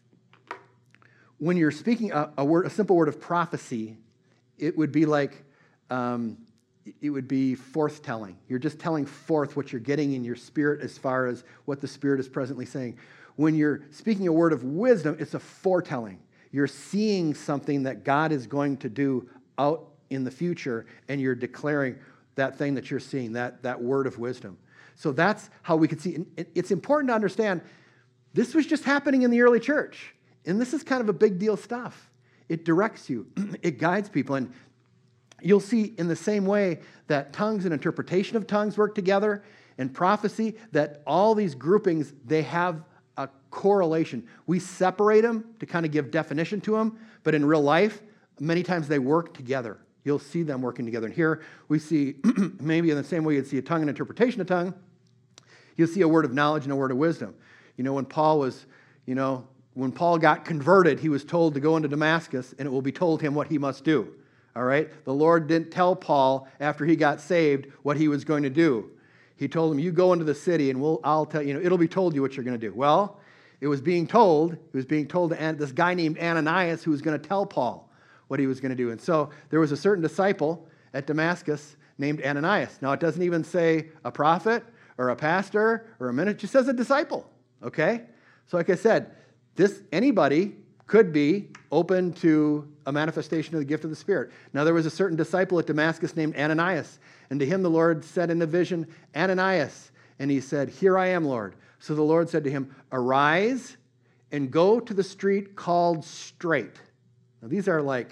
B: when you're speaking a, a word, a simple word of prophecy, it would be like, um, it would be forthtelling. You're just telling forth what you're getting in your spirit as far as what the Spirit is presently saying. When you're speaking a word of wisdom, it's a foretelling. You're seeing something that God is going to do out in the future, and you're declaring that thing that you're seeing, that, that word of wisdom. So that's how we can see. And it's important to understand this was just happening in the early church. And this is kind of a big deal stuff. It directs you. It guides people. And you'll see in the same way that tongues and interpretation of tongues work together, and prophecy, that all these groupings, they have a correlation. We separate them to kind of give definition to them, but in real life, many times they work together. You'll see them working together. And here we see, maybe in the same way you'd see a tongue and interpretation of tongue, you'll see a word of knowledge and a word of wisdom. You know, when Paul was, you know, when Paul got converted, he was told to go into Damascus, and it will be told him what he must do. All right? The Lord didn't tell Paul after he got saved what he was going to do. He told him, you go into the city, and we'll, I'll tell you, you know, it'll be told you what you're going to do. Well, it was being told, it was being told to this guy named Ananias who was going to tell Paul what he was going to do. And so there was a certain disciple at Damascus named Ananias. Now, it doesn't even say a prophet or a pastor or a minister. It just says a disciple, okay? So like I said, this anybody could be open to a manifestation of the gift of the Spirit. Now, there was a certain disciple at Damascus named Ananias, and to him the Lord said in a vision, Ananias, and he said, here I am, Lord. So the Lord said to him, arise and go to the street called Straight. Now, these are like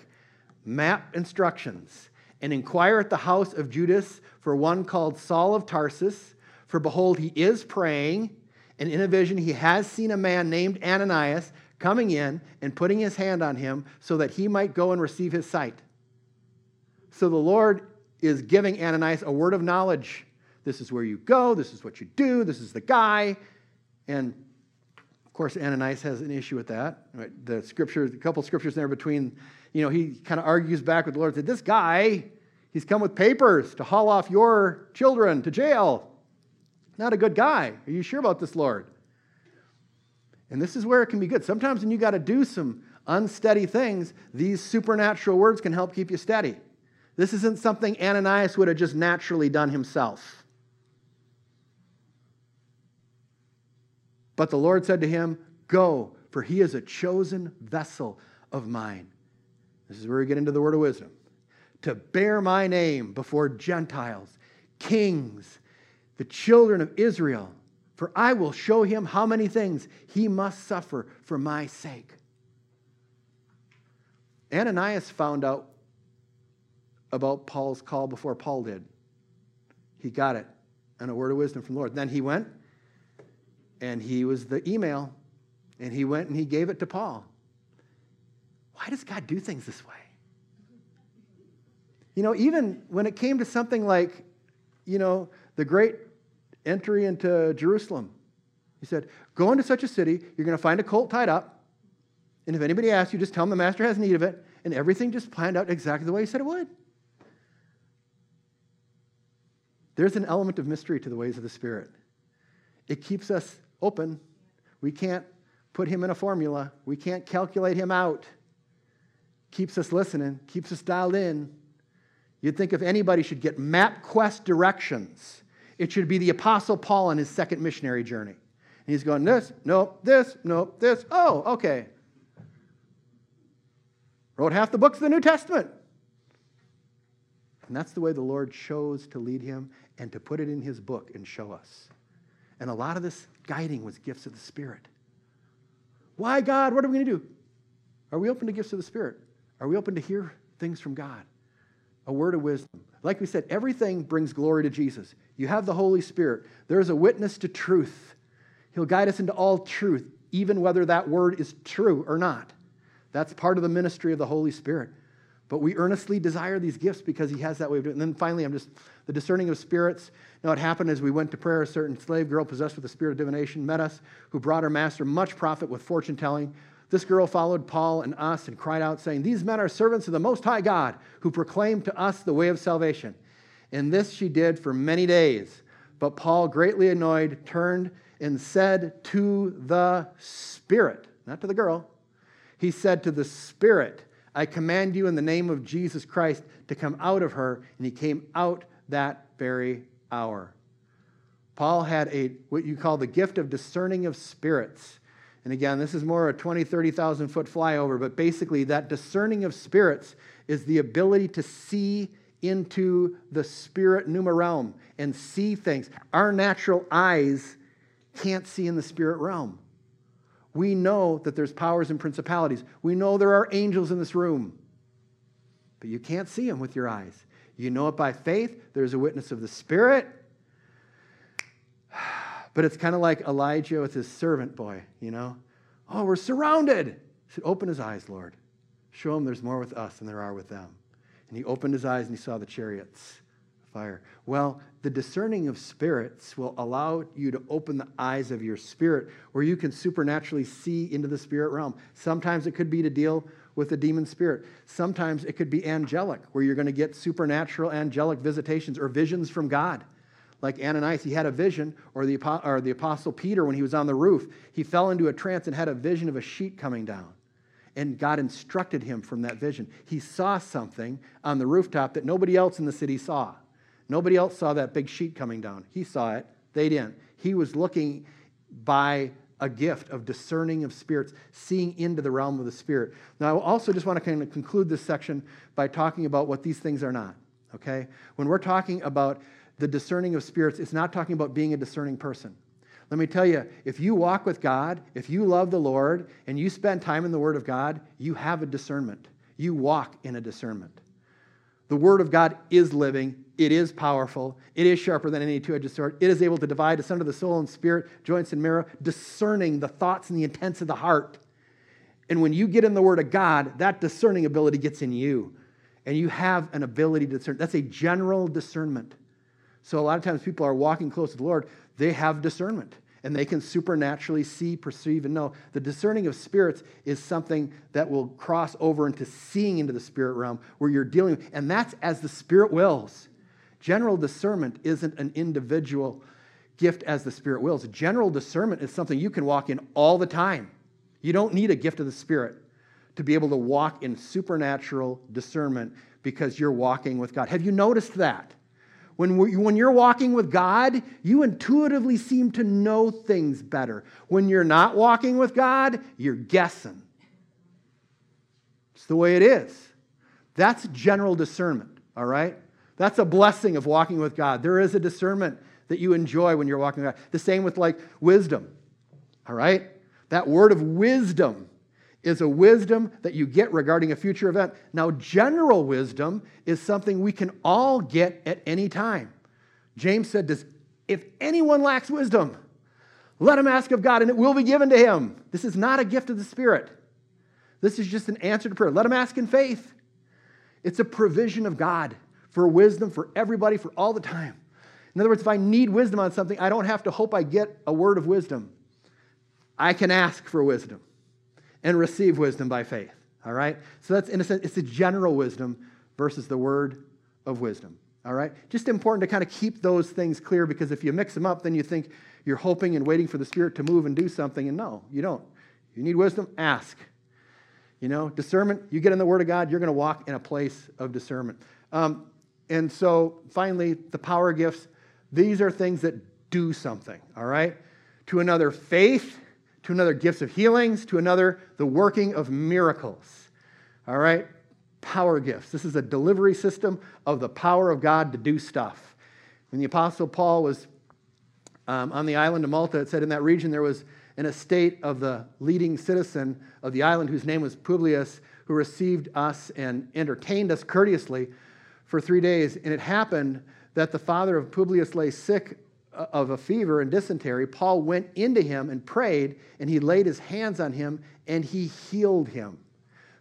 B: map instructions. And inquire at the house of Judas for one called Saul of Tarsus, for behold, he is praying, and in a vision he has seen a man named Ananias coming in and putting his hand on him so that he might go and receive his sight. So the Lord is giving Ananias a word of knowledge. This is where you go. This is what you do. This is the guy. And, of course, Ananias has an issue with that. Right? The scripture, a couple scriptures there between, you know, he kind of argues back with the Lord. Said, this guy, he's come with papers to haul off your children to jail. Not a good guy. Are you sure about this, Lord? And this is where it can be good. Sometimes when you got to do some unsteady things, these supernatural words can help keep you steady. This isn't something Ananias would have just naturally done himself. But the Lord said to him, go, for he is a chosen vessel of mine. This is where we get into the word of wisdom. To bear my name before Gentiles, kings, the children of Israel. For I will show him how many things he must suffer for my sake. Ananias found out about Paul's call before Paul did. He got it, and a word of wisdom from the Lord. Then he went, and he was the email, and he went and he gave it to Paul. Why does God do things this way? You know, even when it came to something like, you know, the great entry into Jerusalem, he said, go into such a city, you're going to find a colt tied up, and if anybody asks you, just tell them the master has need of it, and everything just planned out exactly the way he said it would. There's an element of mystery to the ways of the Spirit. It keeps us open. We can't put him in a formula. We can't calculate him out. Keeps us listening, keeps us dialed in. You'd think if anybody should get MapQuest directions, it should be the Apostle Paul on his second missionary journey. And he's going, this, nope, this, nope, this. Oh, okay. Wrote half the books of the New Testament. And that's the way the Lord chose to lead him and to put it in his book and show us. And a lot of this guiding was gifts of the Spirit. Why, God? What are we going to do? Are we open to gifts of the Spirit? Are we open to hear things from God? A word of wisdom. Like we said, everything brings glory to Jesus. You have the Holy Spirit. There's a witness to truth. He'll guide us into all truth, even whether that word is true or not. That's part of the ministry of the Holy Spirit. But we earnestly desire these gifts because he has that way of doing it. And then finally, I'm just, the discerning of spirits. Now, it happened as we went to prayer, a certain slave girl possessed with the spirit of divination met us, who brought her master much profit with fortune telling. This girl followed Paul and us and cried out, saying, these men are servants of the Most High God, who proclaim to us the way of salvation. And this she did for many days. But Paul, greatly annoyed, turned and said to the spirit, not to the girl, he said to the spirit, I command you in the name of Jesus Christ to come out of her. And he came out that very hour. Paul had a what you call the gift of discerning of spirits. And again, this is more a twenty, thirty thousand foot flyover, but basically that discerning of spirits is the ability to see into the spirit pneuma realm and see things. Our natural eyes can't see in the spirit realm. We know that there's powers and principalities. We know there are angels in this room, but you can't see them with your eyes. You know it by faith. There's a witness of the Spirit. But it's kind of like Elijah with his servant boy, you know. Oh, we're surrounded. He said, open his eyes, Lord. Show him there's more with us than there are with them. And he opened his eyes and he saw the chariots of fire. Well, the discerning of spirits will allow you to open the eyes of your spirit where you can supernaturally see into the spirit realm. Sometimes it could be to deal with a demon spirit. Sometimes it could be angelic, where you're going to get supernatural angelic visitations or visions from God. Like Ananias, he had a vision, or the, or the Apostle Peter, when he was on the roof, he fell into a trance and had a vision of a sheet coming down. And God instructed him from that vision. He saw something on the rooftop that nobody else in the city saw. Nobody else saw that big sheet coming down. He saw it. They didn't. He was looking by a gift of discerning of spirits, seeing into the realm of the Spirit. Now, I also just want to kind of conclude this section by talking about what these things are not, okay? When we're talking about the discerning of spirits, it's not talking about being a discerning person. Let me tell you, if you walk with God, if you love the Lord, and you spend time in the Word of God, you have a discernment. You walk in a discernment. The Word of God is living. It is powerful. It is sharper than any two-edged sword. It is able to divide asunder the soul and spirit, joints and marrow, discerning the thoughts and the intents of the heart. And when you get in the Word of God, that discerning ability gets in you. And you have an ability to discern. That's a general discernment. So a lot of times people are walking close to the Lord. They have discernment. And they can supernaturally see, perceive, and know. The discerning of spirits is something that will cross over into seeing into the spirit realm where you're dealing with. And that's as the Spirit wills. General discernment isn't an individual gift as the Spirit wills. General discernment is something you can walk in all the time. You don't need a gift of the Spirit to be able to walk in supernatural discernment because you're walking with God. Have you noticed that? When, we, when you're walking with God, you intuitively seem to know things better. When you're not walking with God, you're guessing. It's the way it is. That's general discernment, all right? That's a blessing of walking with God. There is a discernment that you enjoy when you're walking with God. The same with like wisdom, all right? That word of wisdom is a wisdom that you get regarding a future event. Now, general wisdom is something we can all get at any time. James said this, if anyone lacks wisdom, let him ask of God and it will be given to him. This is not a gift of the Spirit. This is just an answer to prayer. Let him ask in faith. It's a provision of God for wisdom for everybody for all the time. In other words, if I need wisdom on something, I don't have to hope I get a word of wisdom. I can ask for wisdom and receive wisdom by faith, all right? So that's, in a sense, it's a general wisdom versus the word of wisdom, all right? Just important to kind of keep those things clear because if you mix them up, then you think you're hoping and waiting for the Spirit to move and do something, and no, you don't. You need wisdom, ask. You know, discernment, you get in the Word of God, you're going to walk in a place of discernment. Um, and so, finally, the power gifts, these are things that do something, all right? To another, faith. To another, gifts of healings. To another, the working of miracles. All right? Power gifts. This is a delivery system of the power of God to do stuff. When the Apostle Paul was um, on the island of Malta, it said in that region there was an estate of the leading citizen of the island whose name was Publius, who received us and entertained us courteously for three days. And it happened that the father of Publius lay sick of a fever and dysentery. Paul went into him and prayed, and he laid his hands on him, and he healed him.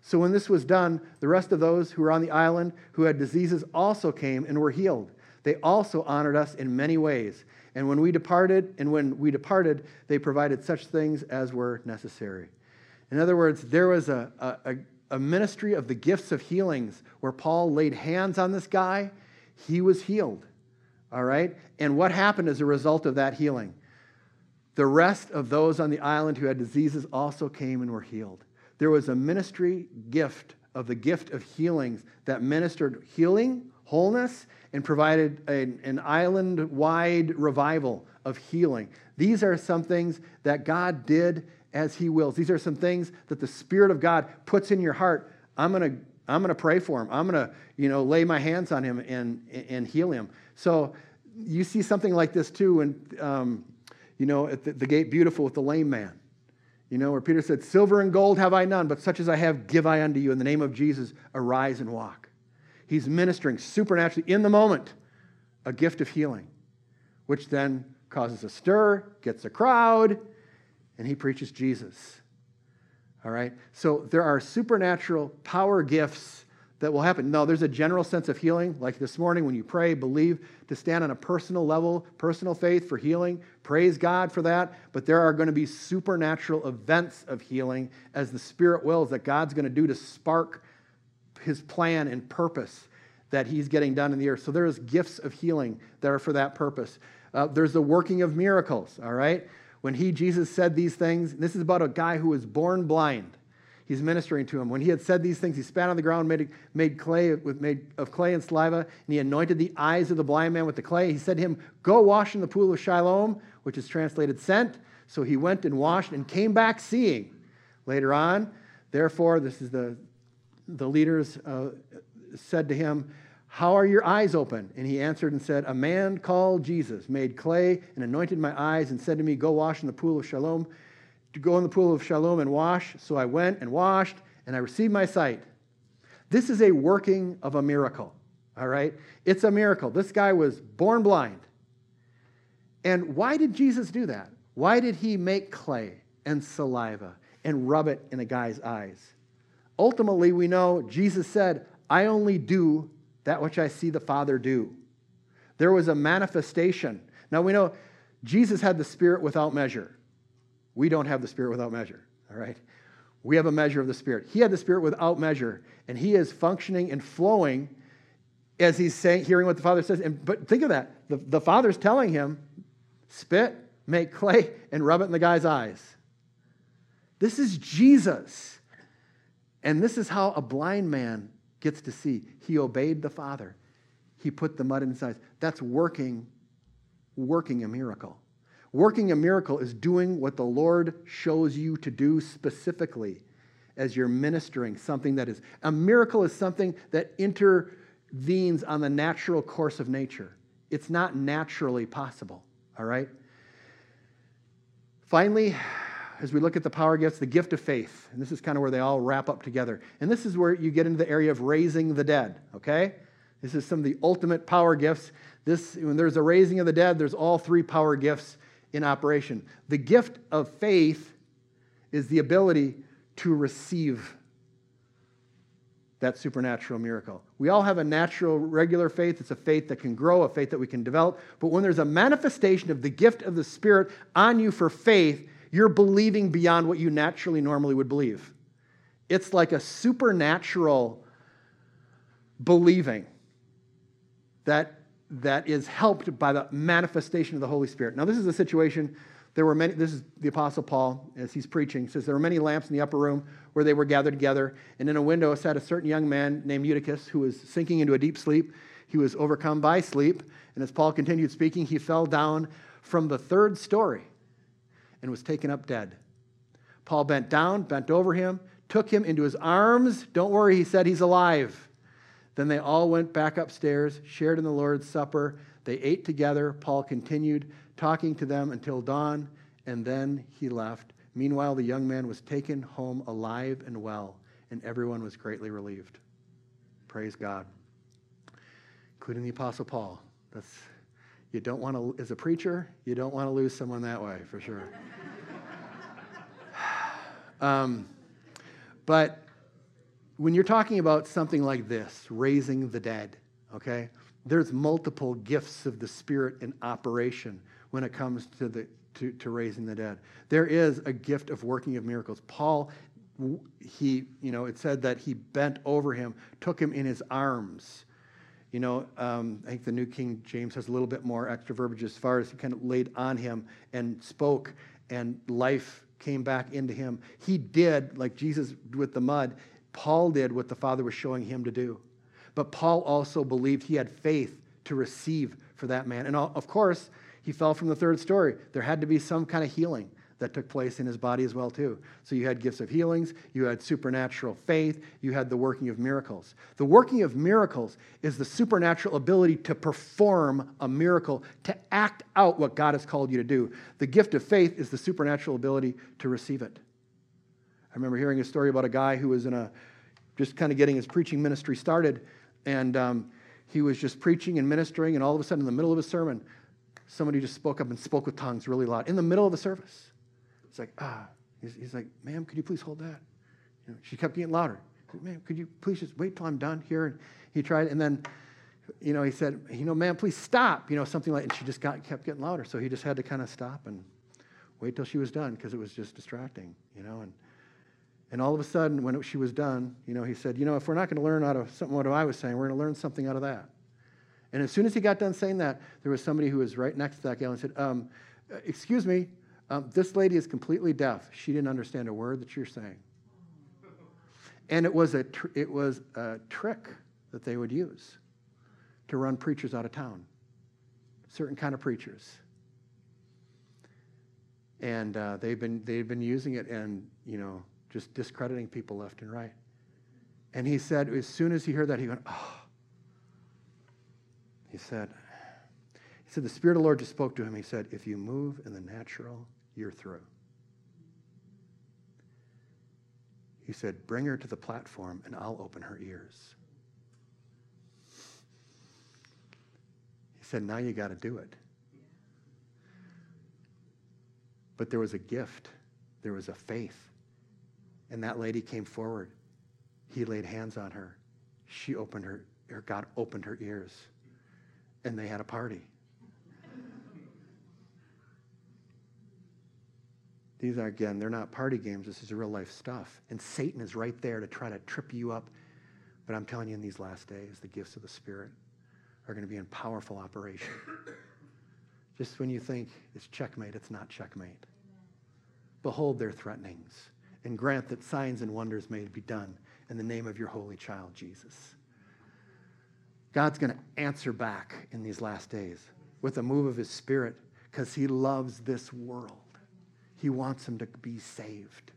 B: So when this was done, the rest of those who were on the island who had diseases also came and were healed. They also honored us in many ways. And when we departed, and when we departed, they provided such things as were necessary. In other words, there was a, a, a ministry of the gifts of healings where Paul laid hands on this guy. He was healed. All right? And what happened as a result of that healing? The rest of those on the island who had diseases also came and were healed. There was a ministry gift of the gift of healings that ministered healing, wholeness, and provided an, an island-wide revival of healing. These are some things that God did as he wills. These are some things that the Spirit of God puts in your heart. I'm going to I'm going to pray for him. I'm going to, you know, lay my hands on him and, and heal him. So you see something like this too when, um, you know, at the, the gate beautiful with the lame man. You know, where Peter said, silver and gold have I none, but such as I have give I unto you. In the name of Jesus, arise and walk. He's ministering supernaturally in the moment a gift of healing, which then causes a stir, gets a crowd, and he preaches Jesus. All right? So there are supernatural power gifts that will happen. No, there's a general sense of healing, like this morning when you pray, believe, to stand on a personal level, personal faith for healing. Praise God for that. But there are going to be supernatural events of healing as the Spirit wills that God's going to do to spark his plan and purpose that he's getting done in the earth. So there's gifts of healing that are for that purpose. Uh, there's the working of miracles, all right? When he, Jesus, said these things, this is about a guy who was born blind. He's ministering to him. When he had said these things, he spat on the ground, made, made clay with made of clay and saliva, and he anointed the eyes of the blind man with the clay. He said to him, go wash in the pool of Siloam, which is translated sent. So he went and washed and came back seeing. Later on, therefore, this is the, the leaders uh, said to him, how are your eyes open? And he answered and said, a man called Jesus made clay and anointed my eyes and said to me, go wash in the pool of Siloam. To go in the pool of Siloam and wash. So I went and washed, and I received my sight. This is a working of a miracle, all right? It's a miracle. This guy was born blind. And why did Jesus do that? Why did he make clay and saliva and rub it in a guy's eyes? Ultimately, we know Jesus said, I only do that which I see the Father do. There was a manifestation. Now we know Jesus had the Spirit without measure. We don't have the Spirit without measure, all right? We have a measure of the Spirit. He had the Spirit without measure, and he is functioning and flowing as he's saying, hearing what the Father says. And but think of that. The, the Father's telling him, spit, make clay, and rub it in the guy's eyes. This is Jesus. And this is how a blind man gets to see. He obeyed the Father. He put the mud in his eyes. That's working, working a miracle. Working a miracle is doing what the Lord shows you to do specifically as you're ministering something that is. A miracle is something that intervenes on the natural course of nature. It's not naturally possible, all right? Finally, as we look at the power gifts, the gift of faith, and this is kind of where they all wrap up together. And this is where you get into the area of raising the dead, okay? This is some of the ultimate power gifts. This, when there's a raising of the dead, there's all three power gifts in operation. The gift of faith is the ability to receive that supernatural miracle. We all have a natural, regular faith. It's a faith that can grow, a faith that we can develop. But when there's a manifestation of the gift of the Spirit on you for faith, you're believing beyond what you naturally normally would believe. It's like a supernatural believing that that is helped by the manifestation of the Holy Spirit. Now, this is a situation, there were many, this is the Apostle Paul, as he's preaching, says, there were many lamps in the upper room where they were gathered together, and in a window sat a certain young man named Eutychus, who was sinking into a deep sleep. He was overcome by sleep, and as Paul continued speaking, he fell down from the third story and was taken up dead. Paul bent down, bent over him, took him into his arms. Don't worry, he said, he's alive. Then they all went back upstairs, shared in the Lord's Supper. They ate together. Paul continued talking to them until dawn, and then he left. Meanwhile, the young man was taken home alive and well, and everyone was greatly relieved. Praise God. Including the Apostle Paul. That's, you don't want to, as a preacher, you don't want to lose someone that way, for sure. um, but when you're talking about something like this, raising the dead, okay, there's multiple gifts of the Spirit in operation when it comes to the to, to raising the dead. There is a gift of working of miracles. Paul, he, you know, it said that he bent over him, took him in his arms. You know, um, I think the New King James has a little bit more extra verbiage as far as he kind of laid on him and spoke, and life came back into him. He did, like Jesus with the mud, Paul did what the Father was showing him to do. But Paul also believed he had faith to receive for that man. And of course, he fell from the third story. There had to be some kind of healing that took place in his body as well too. So you had gifts of healings, you had supernatural faith, you had the working of miracles. The working of miracles is the supernatural ability to perform a miracle, to act out what God has called you to do. The gift of faith is the supernatural ability to receive it. I remember hearing a story about a guy who was in a, just kind of getting his preaching ministry started, and um, he was just preaching and ministering, and all of a sudden in the middle of his sermon, somebody just spoke up and spoke with tongues really loud in the middle of the service. It's like, ah, he's, he's like, ma'am, could you please hold that? You know, she kept getting louder. Said, ma'am, could you please just wait till I'm done here? And he tried, and then, you know, he said, you know, ma'am, please stop, you know, something like, and she just got kept getting louder. So he just had to kind of stop and wait till she was done because it was just distracting, you know. And and all of a sudden, when it, she was done, you know, he said, you know, if we're not going to learn out of something what I was saying, we're going to learn something out of that. And as soon as he got done saying that, there was somebody who was right next to that gal and said, um, excuse me, um, this lady is completely deaf. She didn't understand a word that you're saying. And it was a tr- it was a trick that they would use to run preachers out of town, certain kind of preachers. And uh, they've been they've been using it and, you know, just discrediting people left and right. And he said, as soon as he heard that, he went, oh. He said, he said, the Spirit of the Lord just spoke to him. He said, if you move in the natural, you're through. He said, bring her to the platform and I'll open her ears. He said, now you got to do it. But there was a gift. There was a faith. And that lady came forward. He laid hands on her. She opened her, or God opened her ears. And they had a party. These are, again, they're not party games. This is real life stuff. And Satan is right there to try to trip you up. But I'm telling you, in these last days, the gifts of the Spirit are going to be in powerful operation. Just when you think it's checkmate, it's not checkmate. Behold their threatenings, and grant that signs and wonders may be done in the name of your holy child, Jesus. God's going to answer back in these last days with a move of his Spirit because he loves this world. He wants them to be saved.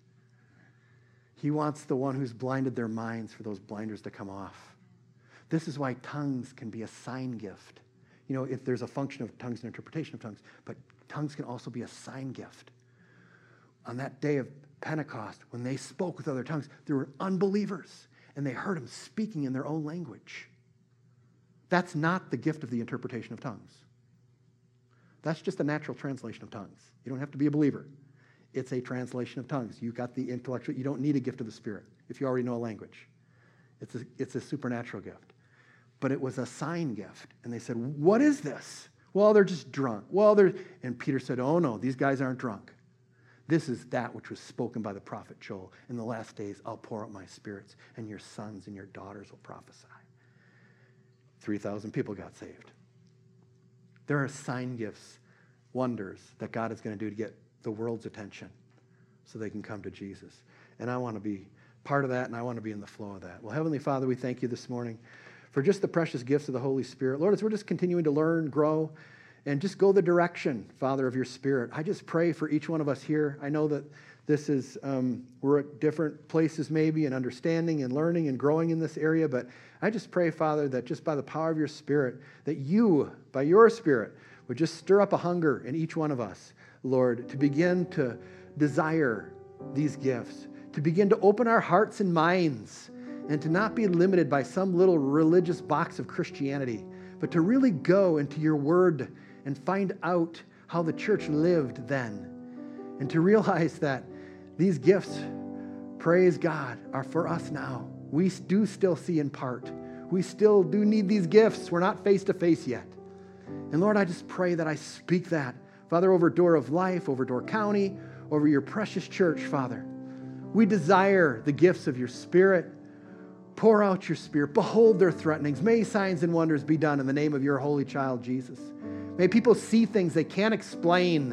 B: He wants the one who's blinded their minds for those blinders to come off. This is why tongues can be a sign gift. You know, if there's a function of tongues and interpretation of tongues, but tongues can also be a sign gift. On that day of Pentecost, when they spoke with other tongues, there were unbelievers, and they heard them speaking in their own language. That's not the gift of the interpretation of tongues. That's just a natural translation of tongues. You don't have to be a believer. It's a translation of tongues. You got the intellectual. You don't need a gift of the Spirit if you already know a language. It's a, it's a supernatural gift. But it was a sign gift. And they said, what is this? Well, they're just drunk. Well, they're... And Peter said, oh, no, these guys aren't drunk. This is that which was spoken by the prophet Joel. In the last days, I'll pour out my spirits, and your sons and your daughters will prophesy. three thousand people got saved. There are sign gifts, wonders that God is going to do to get the world's attention so they can come to Jesus. And I want to be part of that, and I want to be in the flow of that. Well, Heavenly Father, we thank you this morning for just the precious gifts of the Holy Spirit. Lord, as we're just continuing to learn, grow, and just go the direction, Father, of your Spirit, I just pray for each one of us here. I know that this is, um, we're at different places maybe in understanding and learning and growing in this area, but I just pray, Father, that just by the power of your Spirit, that you, by your Spirit, would just stir up a hunger in each one of us, Lord, to begin to desire these gifts, to begin to open our hearts and minds, and to not be limited by some little religious box of Christianity, but to really go into your word and find out how the church lived then, and to realize that these gifts, praise God, are for us now. We do still see in part. We still do need these gifts. We're not face to face yet. And Lord, I just pray that I speak that, Father, over Door of Life, over Door County, over your precious church, Father. We desire the gifts of your Spirit. Pour out your Spirit. Behold their threatenings. May signs and wonders be done in the name of your holy child, Jesus. May people see things they can't explain.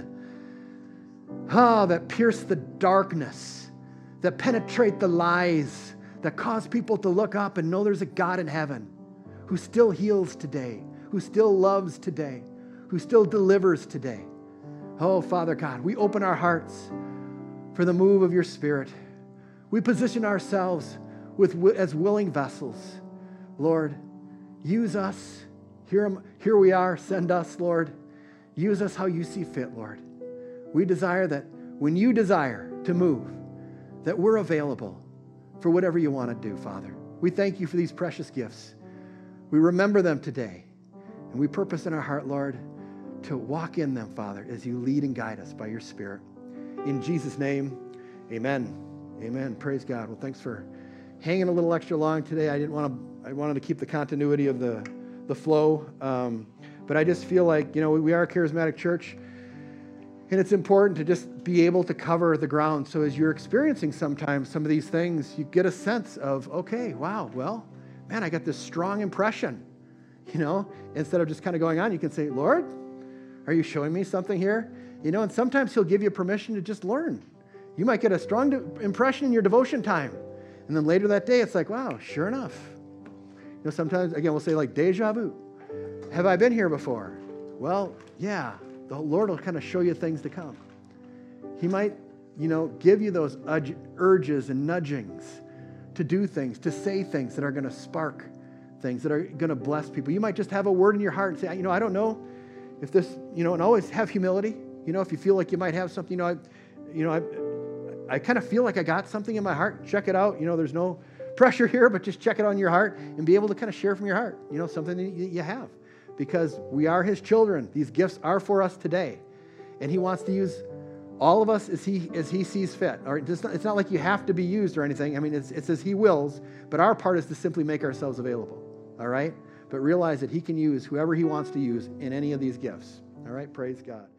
B: Ah, oh, that pierce the darkness, that penetrate the lies, that cause people to look up and know there's a God in heaven who still heals today, who still loves today, who still delivers today. Oh, Father God, we open our hearts for the move of your Spirit. We position ourselves with, as willing vessels. Lord, use us. Here, here we are. Send us, Lord. Use us how you see fit, Lord. We desire that when you desire to move, that we're available for whatever you want to do, Father. We thank you for these precious gifts. We remember them today. And we purpose in our heart, Lord, to walk in them, Father, as you lead and guide us by your Spirit. In Jesus' name, amen. Amen. Praise God. Well, thanks for hanging a little extra long today. I didn't want to, I wanted to keep the continuity of the, the flow. Um, but I just feel like, you know, we are a charismatic church, and it's important to just be able to cover the ground. So as you're experiencing sometimes some of these things, you get a sense of, okay, wow, well, man, I got this strong impression. You know, instead of just kind of going on, you can say, Lord, are you showing me something here? You know, and sometimes he'll give you permission to just learn. You might get a strong de- impression in your devotion time. And then later that day, it's like, wow, sure enough. You know, sometimes, again, we'll say like deja vu. Have I been here before? Well, yeah, the Lord will kind of show you things to come. He might, you know, give you those urges and nudgings to do things, to say things that are going to spark things, that are going to bless people. You might just have a word in your heart and say, you know, I don't know if this, you know, and always have humility. You know, if you feel like you might have something, you know, I, you know, I, I kind of feel like I got something in my heart. Check it out. You know, there's no pressure here, but just check it on your heart and be able to kind of share from your heart, you know, something that you have, because we are his children. These gifts are for us today, and he wants to use all of us as he as he sees fit. All right, it's not, it's not like you have to be used or anything. I mean, it's, it's as he wills, but our part is to simply make ourselves available. All right? But realize that he can use whoever he wants to use in any of these gifts. All right? Praise God.